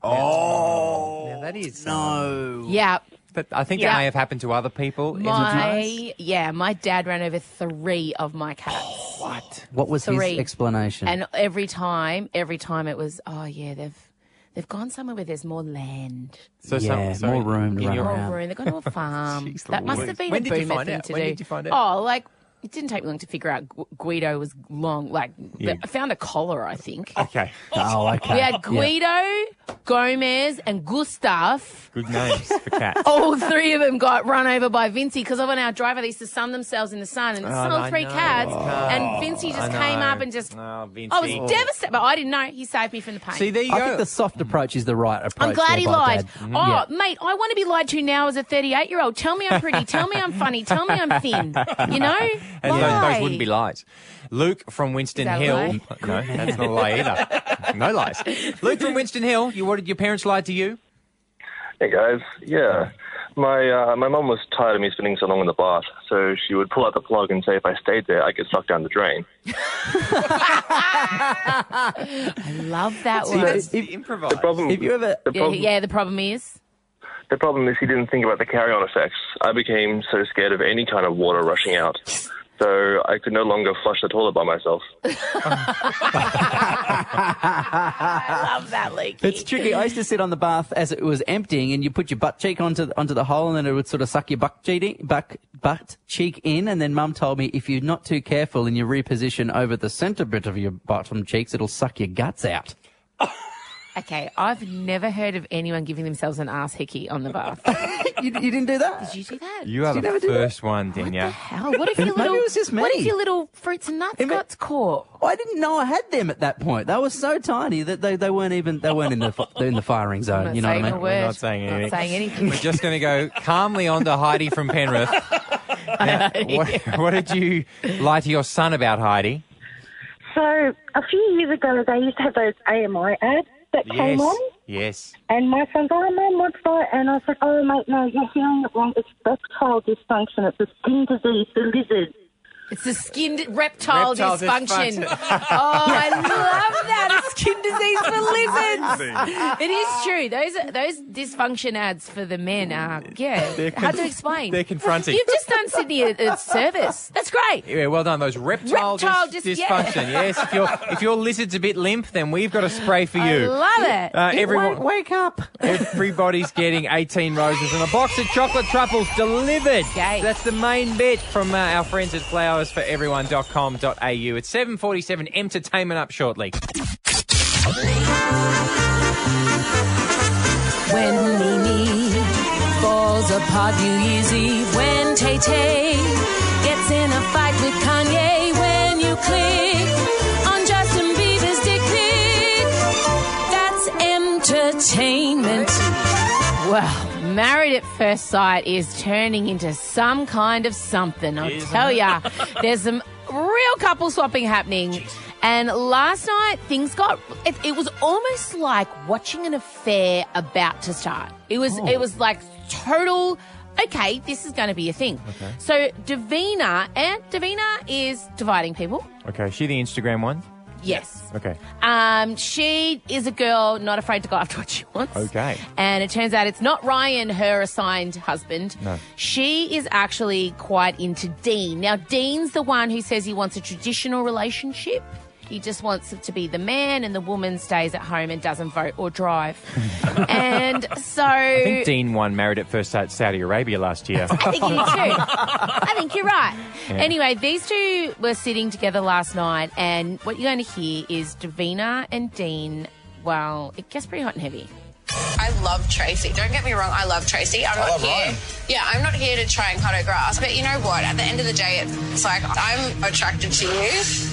Oh, yeah, that is no. Yeah. But I think Yeah. that may have happened to other people. Is it nice? My yeah, my dad ran over three of my cats. What? What was Three. his explanation? And every time, every time it was, oh yeah, they've they've gone somewhere where there's more land, So yeah, some, sorry, more room to in run your- more around. room. They've gone to a farm. Jeez That must Louise. have been When a did you boomer find thing out? to When do. did you find out? Oh, like. It didn't take me long to figure out Gu- Guido was long. Like, Yeah. I found a collar, I think. Okay. Oh, okay. We had Yeah. Guido, Gomez, and Gustav. Good names for cats. All three of them got run over by Vincey because of on our driver they used to sun themselves in the sun, and it's Oh, all I three know. cats. Oh, and Vincey just I came know. up and just. Oh, Vincey. I was devastated, but I didn't know. He saved me from the pain. See, there you I go. think the soft approach is the right approach. I'm glad there he by lied. Dad. Oh, Yeah. mate, I want to be lied to now as a thirty-eight-year-old. Tell me I'm pretty. Tell me I'm funny. Tell me I'm thin. You know? And those, Lie. those wouldn't be lies. Luke from Winston Is that a Hill. lie? No, that's not a lie either. No lies. Luke from Winston Hill. You what did your parents lie to you? Hey guys, yeah. My uh, my mum was tired of me spending so long in the bath, so she would pull out the plug and say if I stayed there, I'd get sucked down the drain. I love that See, one. that's the improvise. The problem, If you ever, the Yeah, problem, yeah, the problem is. the problem is he didn't think about the carry-on effects. I became so scared of any kind of water rushing out, so I could no longer flush the toilet by myself. I love that, Luke. it's tricky. I used to sit on the bath as it was emptying, and you put your butt cheek onto onto the hole, and then it would sort of suck your butt cheek in, butt, butt cheek in. And then Mum told me if you're not too careful and you reposition over the centre bit of your bottom cheeks, it'll suck your guts out. Okay, I've never heard of anyone giving themselves an ass hickey on the bath. you, you didn't do that? Did you do that? You are Did you the never do first one, Denya. Hell, what if your Maybe little it was just me. What if your little fruits and nuts got caught? I didn't know I had them at that point. They were so tiny that they, they weren't even they weren't in the fi- they're in the firing zone. not You know what I saying mean? a We're word. not saying anything. Not saying anything. We're just going to go calmly on to Heidi from Penrith. Now, what, what did you lie to your son about, Heidi? So a few years ago, they used to have those A M I ads that came Yes. on. Yes. And my son's, oh, Mum, what's that? And I said, oh, mate, no, you're hearing it wrong. It's erectile dysfunction. It's a skin disease for lizards. It's a skin di- reptile, Reptile dysfunction. dysfunction. Oh, I love that. A skin disease for lizards. It is true. Those those dysfunction ads for the men are, yeah, They're hard to conf- explain. they're confronting. You've just done Sydney a, a service. That's great. Yeah, well done. Those reptile, Reptile dys- dys- yeah. dysfunction. Yes. If your if your lizard's a bit limp, then we've got a spray for I you. love it. Uh, It everyone, won't wake up. Everybody's getting eighteen roses and a box of chocolate truffles delivered. Yay. That's the main bit from uh, our friends at flowers for everyone dot com dot a u. It's seven forty-seven. Entertainment up shortly. When Mimi falls apart New Year's Eve, when Tay Tay gets in a fight with Kanye, when you click on Justin Bieber's dick pic, that's entertainment. Well, Married at First Sight is turning into some kind of something, I'll Isn't tell it? ya. There's some real couple swapping happening. And last night, things got... It, it was almost like watching an affair about to start. It was, Oh. it was like total... Okay, this is going to be a thing. Okay. So Davina, and Davina is dividing people. Okay, is she the Instagram one? Yes. Okay. Um, she is a girl not afraid to go after what she wants. Okay. And it turns out it's not Ryan, her assigned husband. No. She is actually quite into Dean. Now, Dean's the one who says he wants a traditional relationship. He just wants it to be the man and the woman stays at home and doesn't vote or drive. And so... I think Dean won Married at First Sight Saudi Arabia last year. I think you do too. I think you're right. Yeah. Anyway, these two were sitting together last night, and what you're going to hear is Davina and Dean. Well, it gets pretty hot and heavy. I love Tracy. Don't get me wrong, I love Tracy. I'm I not love here. Ryan. Yeah, I'm not here to try and cut her grass. But you know what? At the end of the day, it's like I'm attracted to you.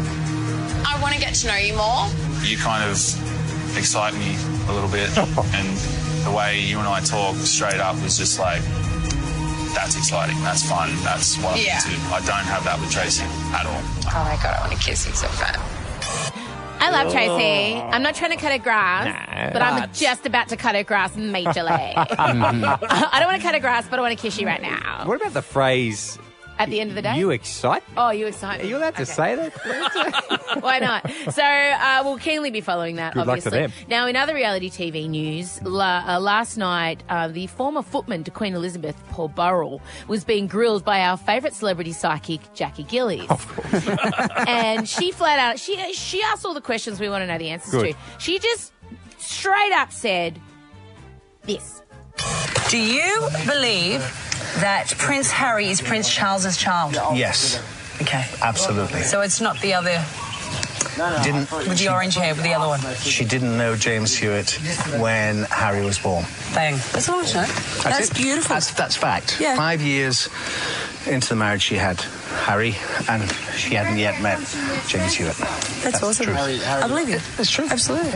I want to get to know you more. You kind of excite me a little bit, and the way you and I talk straight up was just like, that's exciting, that's fun, that's what Yeah. I'm into. I don't have that with Tracy at all. Oh my God, I want to kiss you so bad. I love Tracy. I'm not trying to cut her grass, Nah, but I'm but- just about to cut her grass majorly. I don't want to cut her grass, but I want to kiss you right now. What about the phrase, At the end of the day? you excite? Oh, you excite me. Are you allowed to Okay. say that? Why not? So uh, we'll keenly be following that, Good luck to obviously. them. Now, in other reality T V news, la- uh, last night, uh, the former footman to Queen Elizabeth, Paul Burrell, was being grilled by our favourite celebrity psychic, Jackie Gillies. Of course. And she flat out, she, she asked all the questions we want to know the answers Good. to. She just straight up said this. Do you believe that Prince Harry is Prince Charles's child? Yes. Okay. Absolutely. So it's not the other Didn't with the orange hair, with the other one. she didn't know James Hewitt when Harry was born. Bang. That's all I know. That's it. beautiful. That's, that's fact. Yeah. Five years into the marriage, she had Harry, and she hadn't yet met James Hewitt. That's awesome. True. I believe you. It's true. Absolutely.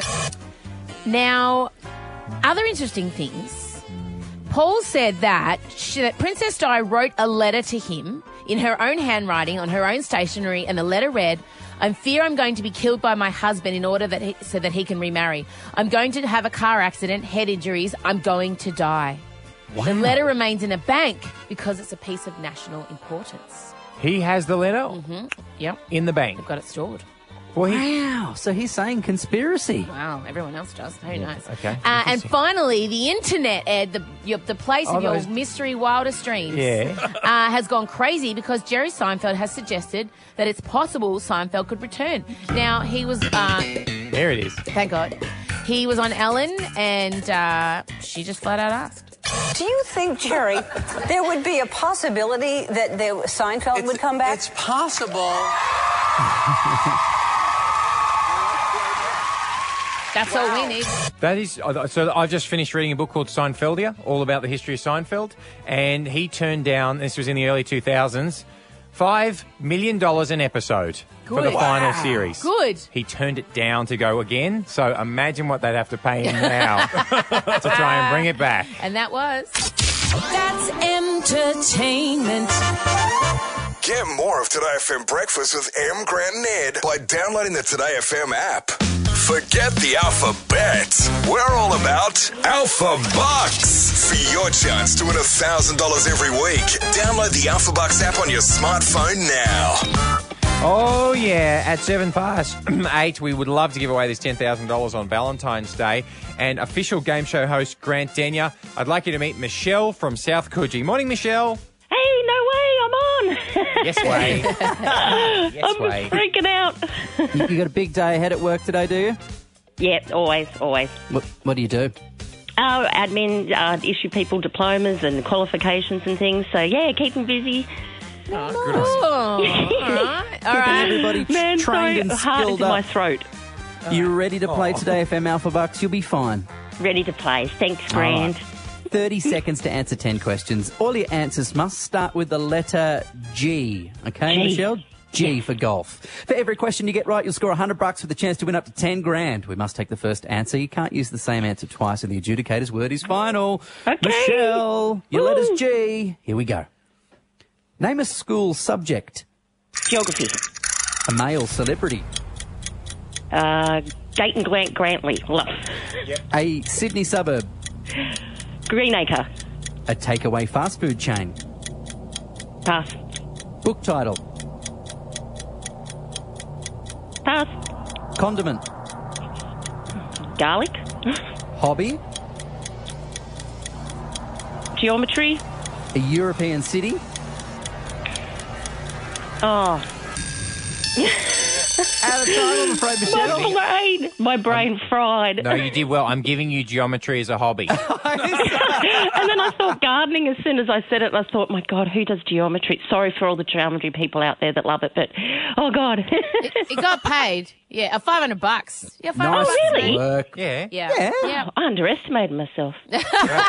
Now, other interesting things. Paul said that, she, that Princess Di wrote a letter to him in her own handwriting on her own stationery, and the letter read, "I fear I'm going to be killed by my husband in order that he, so that he can remarry. I'm going to have a car accident, head injuries. I'm going to die." Wow. The letter remains in a bank because it's a piece of national importance. He has the letter Mm-hmm. Yep. in the bank. They've got it stored. Well, he, Wow. So he's saying conspiracy. Wow, everyone else does. Who knows? Okay. Uh, and finally, the internet, Ed, the, your, the place Oh, of your those- mystery wildest dreams, Yeah. uh, has gone crazy because Jerry Seinfeld has suggested that it's possible Seinfeld could return. Now, he was... Uh, there it is. thank God. He was on Ellen, and uh, she just flat out asked. Do you think, Jerry, there would be a possibility that the Seinfeld would come back? It's possible. That's all we need. That is, so I've just finished reading a book called Seinfeldia, all about the history of Seinfeld, and he turned down, this was in the early two thousands, five million dollars an episode for the Good. final Wow. series. Good. He turned it down to go again, so imagine what they'd have to pay him now to try and bring it back. And that was... That's entertainment. Get more of Today F M Breakfast with M, Grant and Ed by downloading the Today F M app. Forget the alphabet. We're all about Alpha Bucks. For your chance to win one thousand dollars every week, download the Alpha Bucks app on your smartphone now. Oh, yeah. At seven past eight, we would love to give away this ten thousand dollars on Valentine's Day. And official game show host Grant Denyer, I'd like you to meet Michelle from South Coogee. Morning, Michelle. Hey, no way, I'm on. Yes, way. Yes, I'm way. freaking out. You, you got a big day ahead at work today, do you? Yeah, always, always. What, what do you do? Oh, admin, uh, issue people diplomas and qualifications and things. So, yeah, keep them busy. Oh, good on you. All right. All Keeping right. everybody Man, trained so and hard skilled into my up. throat. You ready to play Today F M Alpha Bucks? You'll be fine. Ready to play. Thanks, All right. Grant. thirty seconds to answer ten questions. All your answers must start with the letter G. Okay, G. Michelle? G for golf. For every question you get right, you'll score one hundred bucks with a chance to win up to ten grand. We must take the first answer. You can't use the same answer twice, and the adjudicator's word is final. Okay. Michelle, your Woo. letter's G. Here we go. Name a school subject. Geography. A male celebrity. Uh, Dayton Grant Grantley. Love. A Sydney suburb. Greenacre. A takeaway fast food chain. Pass. Book title. Pass. Condiment. Garlic. Hobby. Geometry. A European city. Oh. Out of time, I'm afraid, Michelle. My brain. My brain fried. No, you did well. I'm giving you geometry as a hobby. And then I thought gardening as soon as I said it. And I thought, my God, who does geometry? Sorry for all the geometry people out there that love it, but oh God. It, it got paid. Yeah, uh, five hundred bucks. Yeah, five hundred Nice bucks. really? work. Yeah. Yeah. Yeah. Yeah. I underestimated myself. I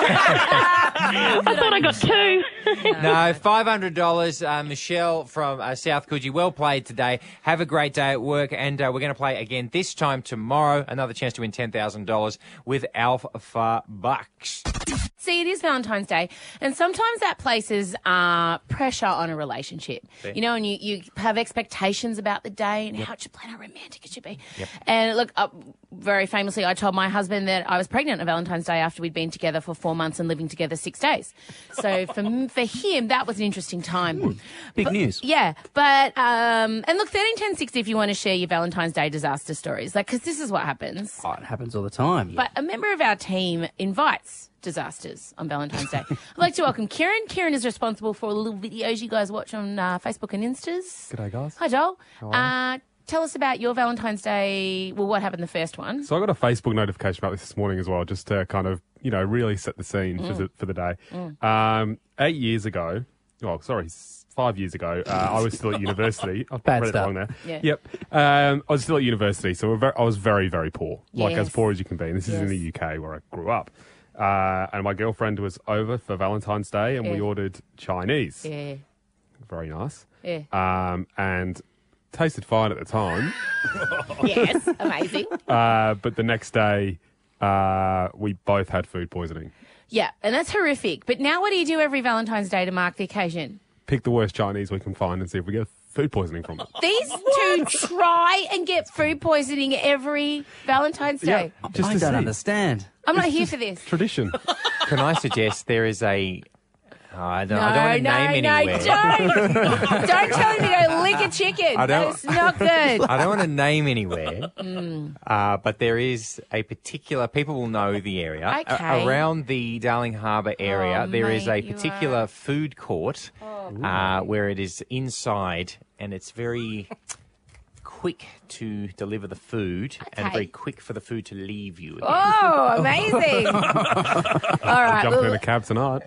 thought I got two. No, five hundred dollars. Uh, Michelle from uh, South Coogee. Well played today. Have a great day at work, and uh, we're going to play again this time tomorrow. Another chance to win ten thousand dollars with Alpha Bucks. See, it is Valentine's Day, and sometimes that places uh, pressure on a relationship. Yeah. You know, and you, you have expectations about the day and how it should plan, how romantic it should be. Yep. And look, uh, very famously, I told my husband that I was pregnant on Valentine's Day after we'd been together for four months and living together six days. So for m- for him, that was an interesting time. Big But- news. Yeah, but um, and look, thirteen ten sixty if you want to share your Valentine's Day disaster stories, like because this is what happens. Oh, it happens all the time. But a member of our team invites disasters on Valentine's Day. I'd like to welcome Kieran. Kieran is responsible for all the little videos you guys watch on uh, Facebook and Instas. G'day, guys. Hi, Joel. How are Uh, tell us about your Valentine's Day. Well, what happened the first one? So I got a Facebook notification about this this morning as well, just to kind of, you know, really set the scene for, Mm. the, for the day. Mm. Um, eight years ago, oh, sorry, s- five years ago, uh, I was still at university. I Bad read it start. wrong there. Yeah. Yep. Um, I was still at university, so we're very, I was very, very poor. Like, as Yes. poor as you can be. And this is in Yes. the U K where I grew up. Uh, and my girlfriend was over for Valentine's Day, and we Yeah. ordered Chinese. Yeah. Very nice. Yeah. Um, and tasted fine at the time. Yes, amazing. Uh, but the next day, uh, we both had food poisoning. Yeah, and that's horrific. But now what do you do every Valentine's Day to mark the occasion? Pick the worst Chinese we can find and see if we get food poisoning from it. These two try and get food poisoning every Valentine's Day. just I to don't see. understand. I'm not here for this. Tradition. Can I suggest there is a... Oh, I don't, No, I don't want to no, name no, anywhere. don't. Don't tell him to go lick a chicken. I don't- That's not good. I don't want to name anywhere, Mm. uh, but there is a particular, people will know the area. A- Okay. around the Darling Harbour area, Oh, there is mate, a you particular are- food court uh, where it is inside and it's very quick to deliver the food and Okay. very quick for the food to leave you. Oh, amazing. All right. Jumping in well, a cab tonight.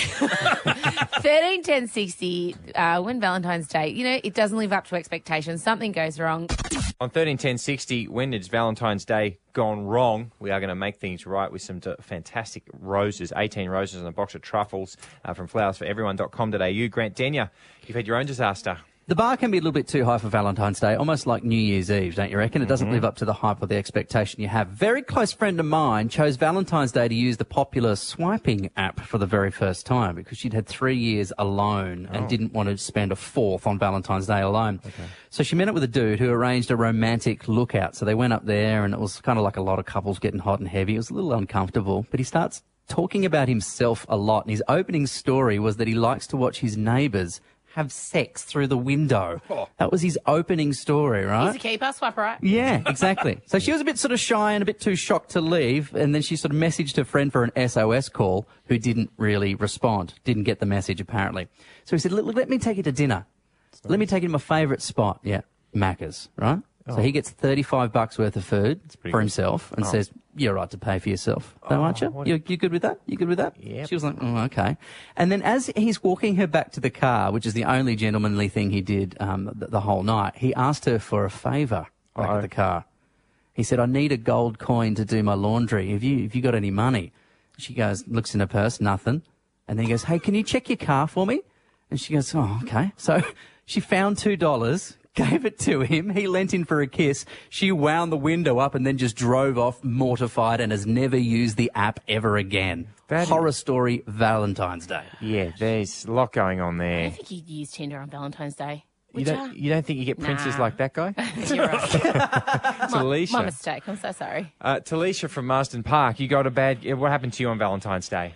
thirteen ten sixty, uh, when Valentine's Day, you know, it doesn't live up to expectations. Something goes wrong. On thirteen ten sixty, when it's Valentine's Day gone wrong, we are going to make things right with some t- fantastic roses. eighteen roses and a box of truffles uh, from flowers for everyone dot com dot a u. Grant Denyer, you've had your own disaster. The bar can be a little bit too high for Valentine's Day, almost like New Year's Eve, don't you reckon? It doesn't Mhm. live up to the hype or the expectation you have. Very close friend of mine chose Valentine's Day to use the popular swiping app for the very first time because she'd had three years alone and Oh. didn't want to spend a fourth on Valentine's Day alone. So she met up with a dude who arranged a romantic lookout. So they went up there and it was kind of like a lot of couples getting hot and heavy. It was a little uncomfortable, but he starts talking about himself a lot. And his opening story was that he likes to watch his neighbours have sex through the window. That was his opening story, right? He's a keeper, swipe right. Yeah, exactly. So she was a bit sort of shy and a bit too shocked to leave, and then she sort of messaged her friend for an S O S call who didn't really respond, didn't get the message apparently. So he said, let, let me take you to dinner. Let me take you to my favourite spot. Yeah, Macca's, right? So Oh. he gets thirty-five bucks worth of food for good. himself and Oh. says, you're right to pay for yourself, though, aren't you? what- You you good with that? You good with that? Yep. She was like, oh, okay. And then as he's walking her back to the car, which is the only gentlemanly thing he did um, the, the whole night, he asked her for a favour back Uh-oh. at the car. He said, I need a gold coin to do my laundry. Have you, have you got any money? She goes, looks in her purse, nothing. And then he goes, hey, can you check your car for me? And she goes, oh, okay. So she found two dollars, gave it to him. He leant in for a kiss. She wound the window up and then just drove off mortified and has never used the app ever again. That Horror story Valentine's Day. Yeah, there's a lot going on I there. don't think you'd use Tinder on Valentine's Day. You Would don't, you don't think you get princes Nah. like that guy? You're right. my, Talisha. my mistake. I'm so sorry. Uh, Talisha from Marsden Park, you got a bad... What happened to you on Valentine's Day?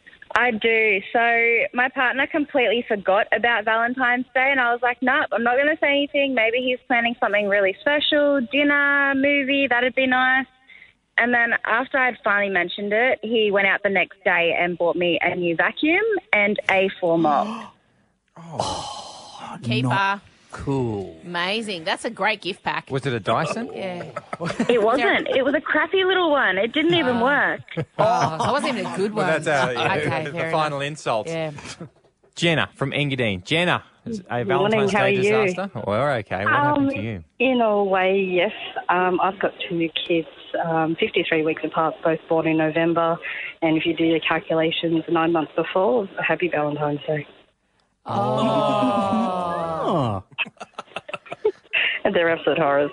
I do. So my partner completely forgot about Valentine's Day, and I was like, nope, I'm not going to say anything. Maybe he's planning something really special, dinner, movie, that'd be nice. And then after I'd finally mentioned it, he went out the next day and bought me a new vacuum and a floor mop. Keeper. Cool. Amazing. That's a great gift pack. Was it a Dyson? Yeah. It wasn't. It was a crappy little one. It didn't even work. Oh, so it wasn't even a good one. Well, that's uh, yeah, okay, the fair final enough. insult. Yeah. Jenna from Engadine. Jenna, is a Good Valentine's morning, how Day are you? disaster? Well, we're okay. What Um, happened to you? In a way, yes. Um, I've got two kids, um, fifty-three weeks apart, both born in November. And if you do your calculations nine months before, happy Valentine's Day. Oh. And they're absolute horrors.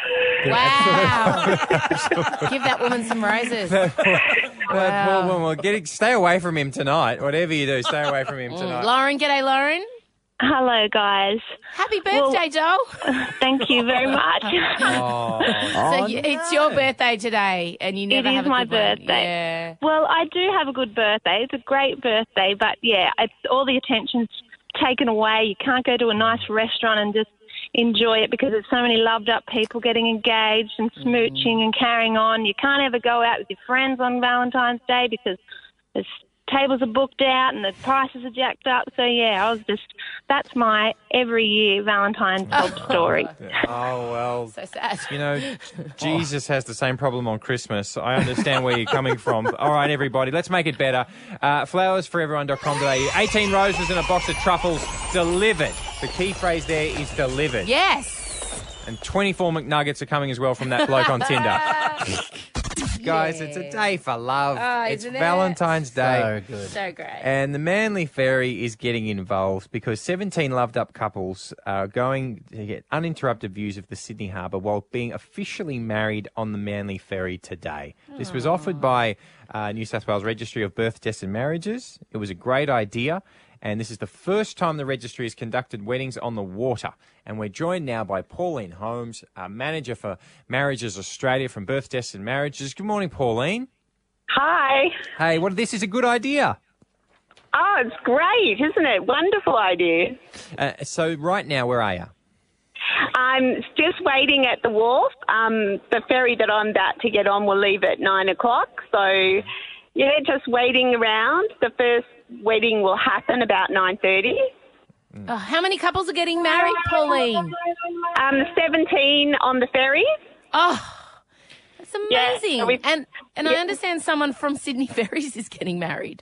Wow. Give that woman some roses. That poor woman. Well, get, stay away from him tonight. Whatever you do, stay away from him Mm. tonight. Lauren, g'day, Lauren. Hello, guys. Happy birthday, doll. Thank you very much. Oh. so y it's your birthday today, and you never It is have a my good one. birthday. Yeah. Well, I do have a good birthday. It's a great birthday, but yeah, it's all the attention's taken away. You can't go to a nice restaurant and just enjoy it because there's so many loved up people getting engaged and smooching and carrying on. You can't ever go out with your friends on Valentine's Day because there's tables are booked out and the prices are jacked up. So yeah, I was just, that's my every year Valentine's sob story. Oh, well. So sad. You know, Jesus has the same problem on Christmas. I understand where you're coming from. All right, everybody, let's make it better. Uh, flowers for everyone dot com dot a u. eighteen roses and a box of truffles delivered. The key phrase there is delivered. Yes. And twenty-four McNuggets are coming as well from that bloke on Tinder. Guys, it's a day for love. Oh, it's isn't it? Valentine's Day. So good. So great. And the Manly Ferry is getting involved because seventeen loved-up couples are going to get uninterrupted views of the Sydney Harbour while being officially married on the Manly Ferry today. This was offered by uh, New South Wales Registry of Birth, Deaths and Marriages. It was a great idea, and this is the first time the registry has conducted weddings on the water. And we're joined now by Pauline Holmes, uh, manager for Marriages Australia from Birth, Deaths and Marriages. Good morning, Pauline. Hi. Hey, what? This is a good idea. Oh, it's great, isn't it? Wonderful idea. Uh, so right now, where are you? I'm just waiting at the wharf. Um, the ferry that I'm about to get on will leave at nine o'clock. So, yeah, just waiting around. The first wedding will happen about nine thirty. Oh, how many couples are getting married, Pauline? Um, seventeen on the ferry. Oh, that's amazing. Yeah, so we- and and I yeah. understand someone from Sydney Ferries is getting married.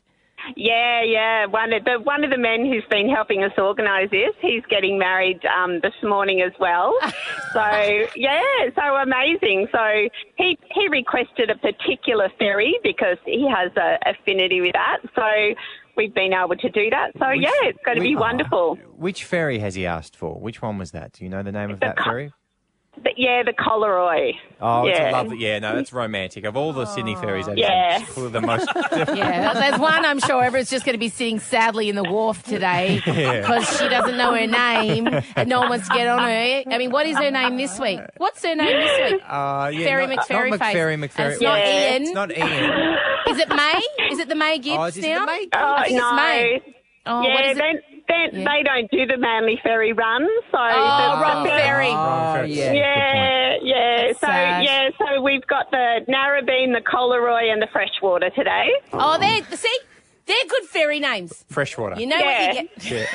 Yeah, yeah. One of the one of the men who's been helping us organise this, he's getting married um, this morning as well. So yeah, so amazing. So he he requested a particular ferry because he has a affinity with that. So we've been able to do that. So yeah, it's going to be wonderful. Which ferry has he asked for? Which one was that? Do you know the name of that ferry? The, yeah, the Coleroy. Oh, it's yeah. a lovely. Yeah, no, that's romantic. Of all the Sydney ferries, that's Yeah. probably the most. Yeah, there's one I'm sure Everett's just going to be sitting sadly in the wharf today Yeah. because she doesn't know her name and no one wants to get on her. I mean, what is her name this week? What's her name this week? Uh, yeah, Ferry not, McFerry not face. McFerry, And McFerry. it's not Yeah. Ian. It's not Ian. Is it May? Is it the May Gibbs Oh, is it the now? May Oh, I think no. it's May. Oh, yeah, what is it? then, then Yeah. they don't do the Manly Ferry run. So Oh, the, wrong the, ferry. Wrong ferry. Yeah, Yeah, yeah. That's So sad. yeah, so we've got the Narrabeen, the Coleroy, and the Freshwater today. Oh, they're, see, they're good ferry names. Freshwater. You know Yeah. what you get.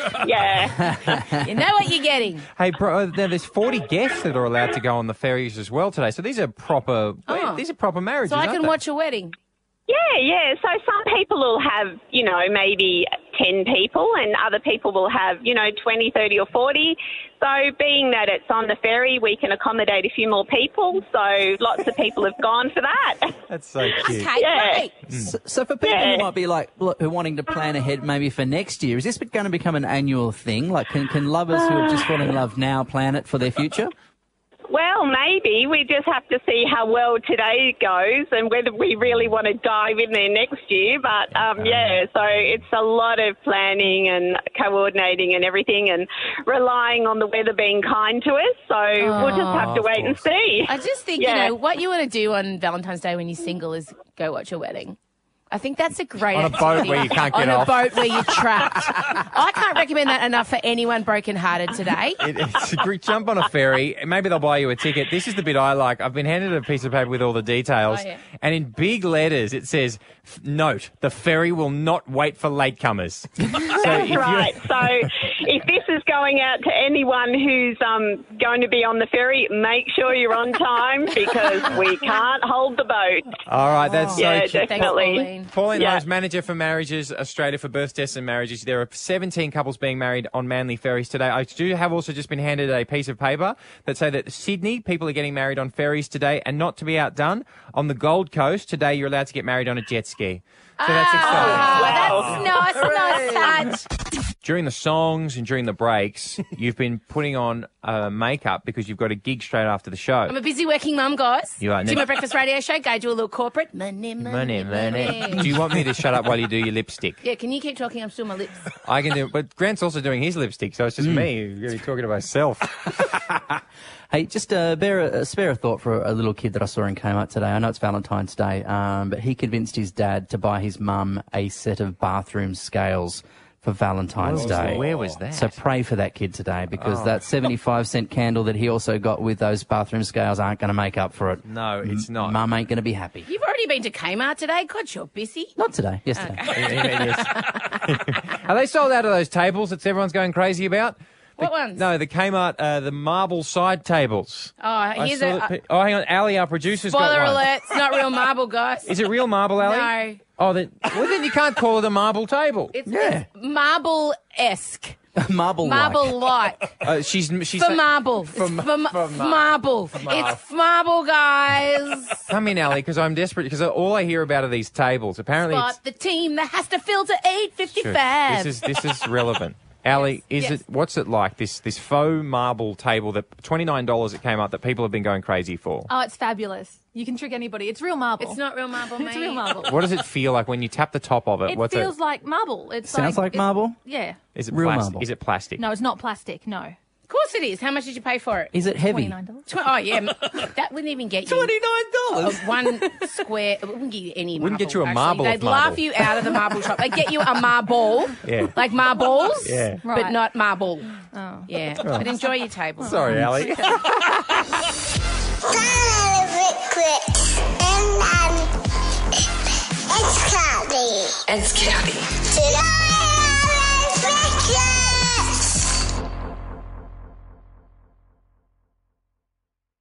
Yeah. Yeah. You know what you're getting. Hey, bro, now there's forty guests that are allowed to go on the ferries as well today. So these are proper. Oh. These are proper marriages. So I aren't can they? watch a wedding. Yeah, yeah. So some people will have, you know, maybe ten people and other people will have, you know, twenty, thirty or forty. So being that it's on the ferry, we can accommodate a few more people. So lots of people have gone for that. That's so cute. Okay, Yeah. great. So, so for people Yeah. who might be like look, who are wanting to plan ahead maybe for next year, is this going to become an annual thing? Like, can, can lovers who have just fallen in love now plan it for their future? Well, maybe. We just have to see how well today goes and whether we really want to dive in there next year. But, um, yeah, so it's a lot of planning and coordinating and everything and relying on the weather being kind to us. So we'll just have to of wait and course. see. I just think, Yeah. you know, what you want to do on Valentine's Day when you're single is go watch a wedding. I think that's a great On a boat activity. where you can't get on off. a boat where you're trapped. I can't recommend that enough for anyone brokenhearted today. It, it's a great jump on a ferry. Maybe they'll buy you a ticket. This is the bit I like. I've been handed a piece of paper with all the details, Oh, yeah. and in big letters it says, "F- "Note: the ferry will not wait for latecomers." So That's if you're- right. So if this is going out to anyone who's um, going to be on the ferry, make sure you're on time because we can't hold the boat. All right, that's so Yeah, cute. definitely. Pauline. Pauline Yeah. Rose, manager for Marriages Australia for birth tests and marriages. There are seventeen couples being married on Manly ferries today. I do have also just been handed a piece of paper that say that Sydney people are getting married on ferries today, and not to be outdone, on the Gold Coast today you're allowed to get married on a jet ski. So that's exciting. Oh, that's nice, a nice touch. During the songs and during the breaks, you've been putting on uh, makeup because you've got a gig straight after the show. I'm a busy working mum, guys. You are. Do my breakfast radio show. Go do a little corporate. Money, money, Money, money. Do you want me to shut up while you do your lipstick? Yeah, can you keep talking? I'm still on my lips. I can do it, but Grant's also doing his lipstick, so it's just me. You're going to be talking to myself. Hey, just uh, bear a, spare a thought for a little kid that I saw in Kmart today. I know it's Valentine's Day, um, but he convinced his dad to buy his mum a set of bathroom scales for Valentine's Where was Day. that? Where was that? So pray for that kid today because Oh. that seventy-five cent candle that he also got with those bathroom scales aren't going to make up for it. No, it's not. Mum ain't going to be happy. You've already been to Kmart today. God, you're busy. Not today, yesterday. Are they sold out of those tables that everyone's going crazy about? What ones? No, the Kmart, uh, the marble side tables. Oh, I here's saw a... that pe- oh, hang on. Ali, our producer's Spoiler got one. alert, it's not real marble, guys. Is it real marble, Ali? No. Oh, then, well, then you can't call it a marble table. It's, it's marble-esque. Marble Marble-like. Uh, she's she's For saying- marble. For, it's ma- for, ma- for ma- marble. for mar- It's marble, guys. Come in, Ali, because I'm desperate. Because all I hear about are these tables. Apparently, it's, Spot the team that has to filter eight Sure. fifty-five. This is this is relevant. Ali, is yes. it? What's it like? This this faux marble table that twenty nine dollars it came up that people have been going crazy for. Oh, it's fabulous. You can trick anybody. It's real marble. It's not real marble, mate. It's real marble. What does it feel like when you tap the top of it? It What's feels it? like marble. It Sounds like it's- marble? Yeah. Is it real plastic? marble. Is it plastic? No, it's not plastic. No. Of course it is. How much did you pay for it? Is it heavy? twenty-nine dollars. Tw- oh, yeah. That wouldn't even get you. twenty-nine dollars? Uh, one square. It wouldn't get you any Wouldn't marble, get you a actually. marble of They'd marble. laugh you out of the marble shop. They'd get you a marble. Yeah. Like marbles. Yeah. But Right. not marble. Oh. Yeah. But enjoy your table. Sorry, Ali. It's Caddy. It's Caddy.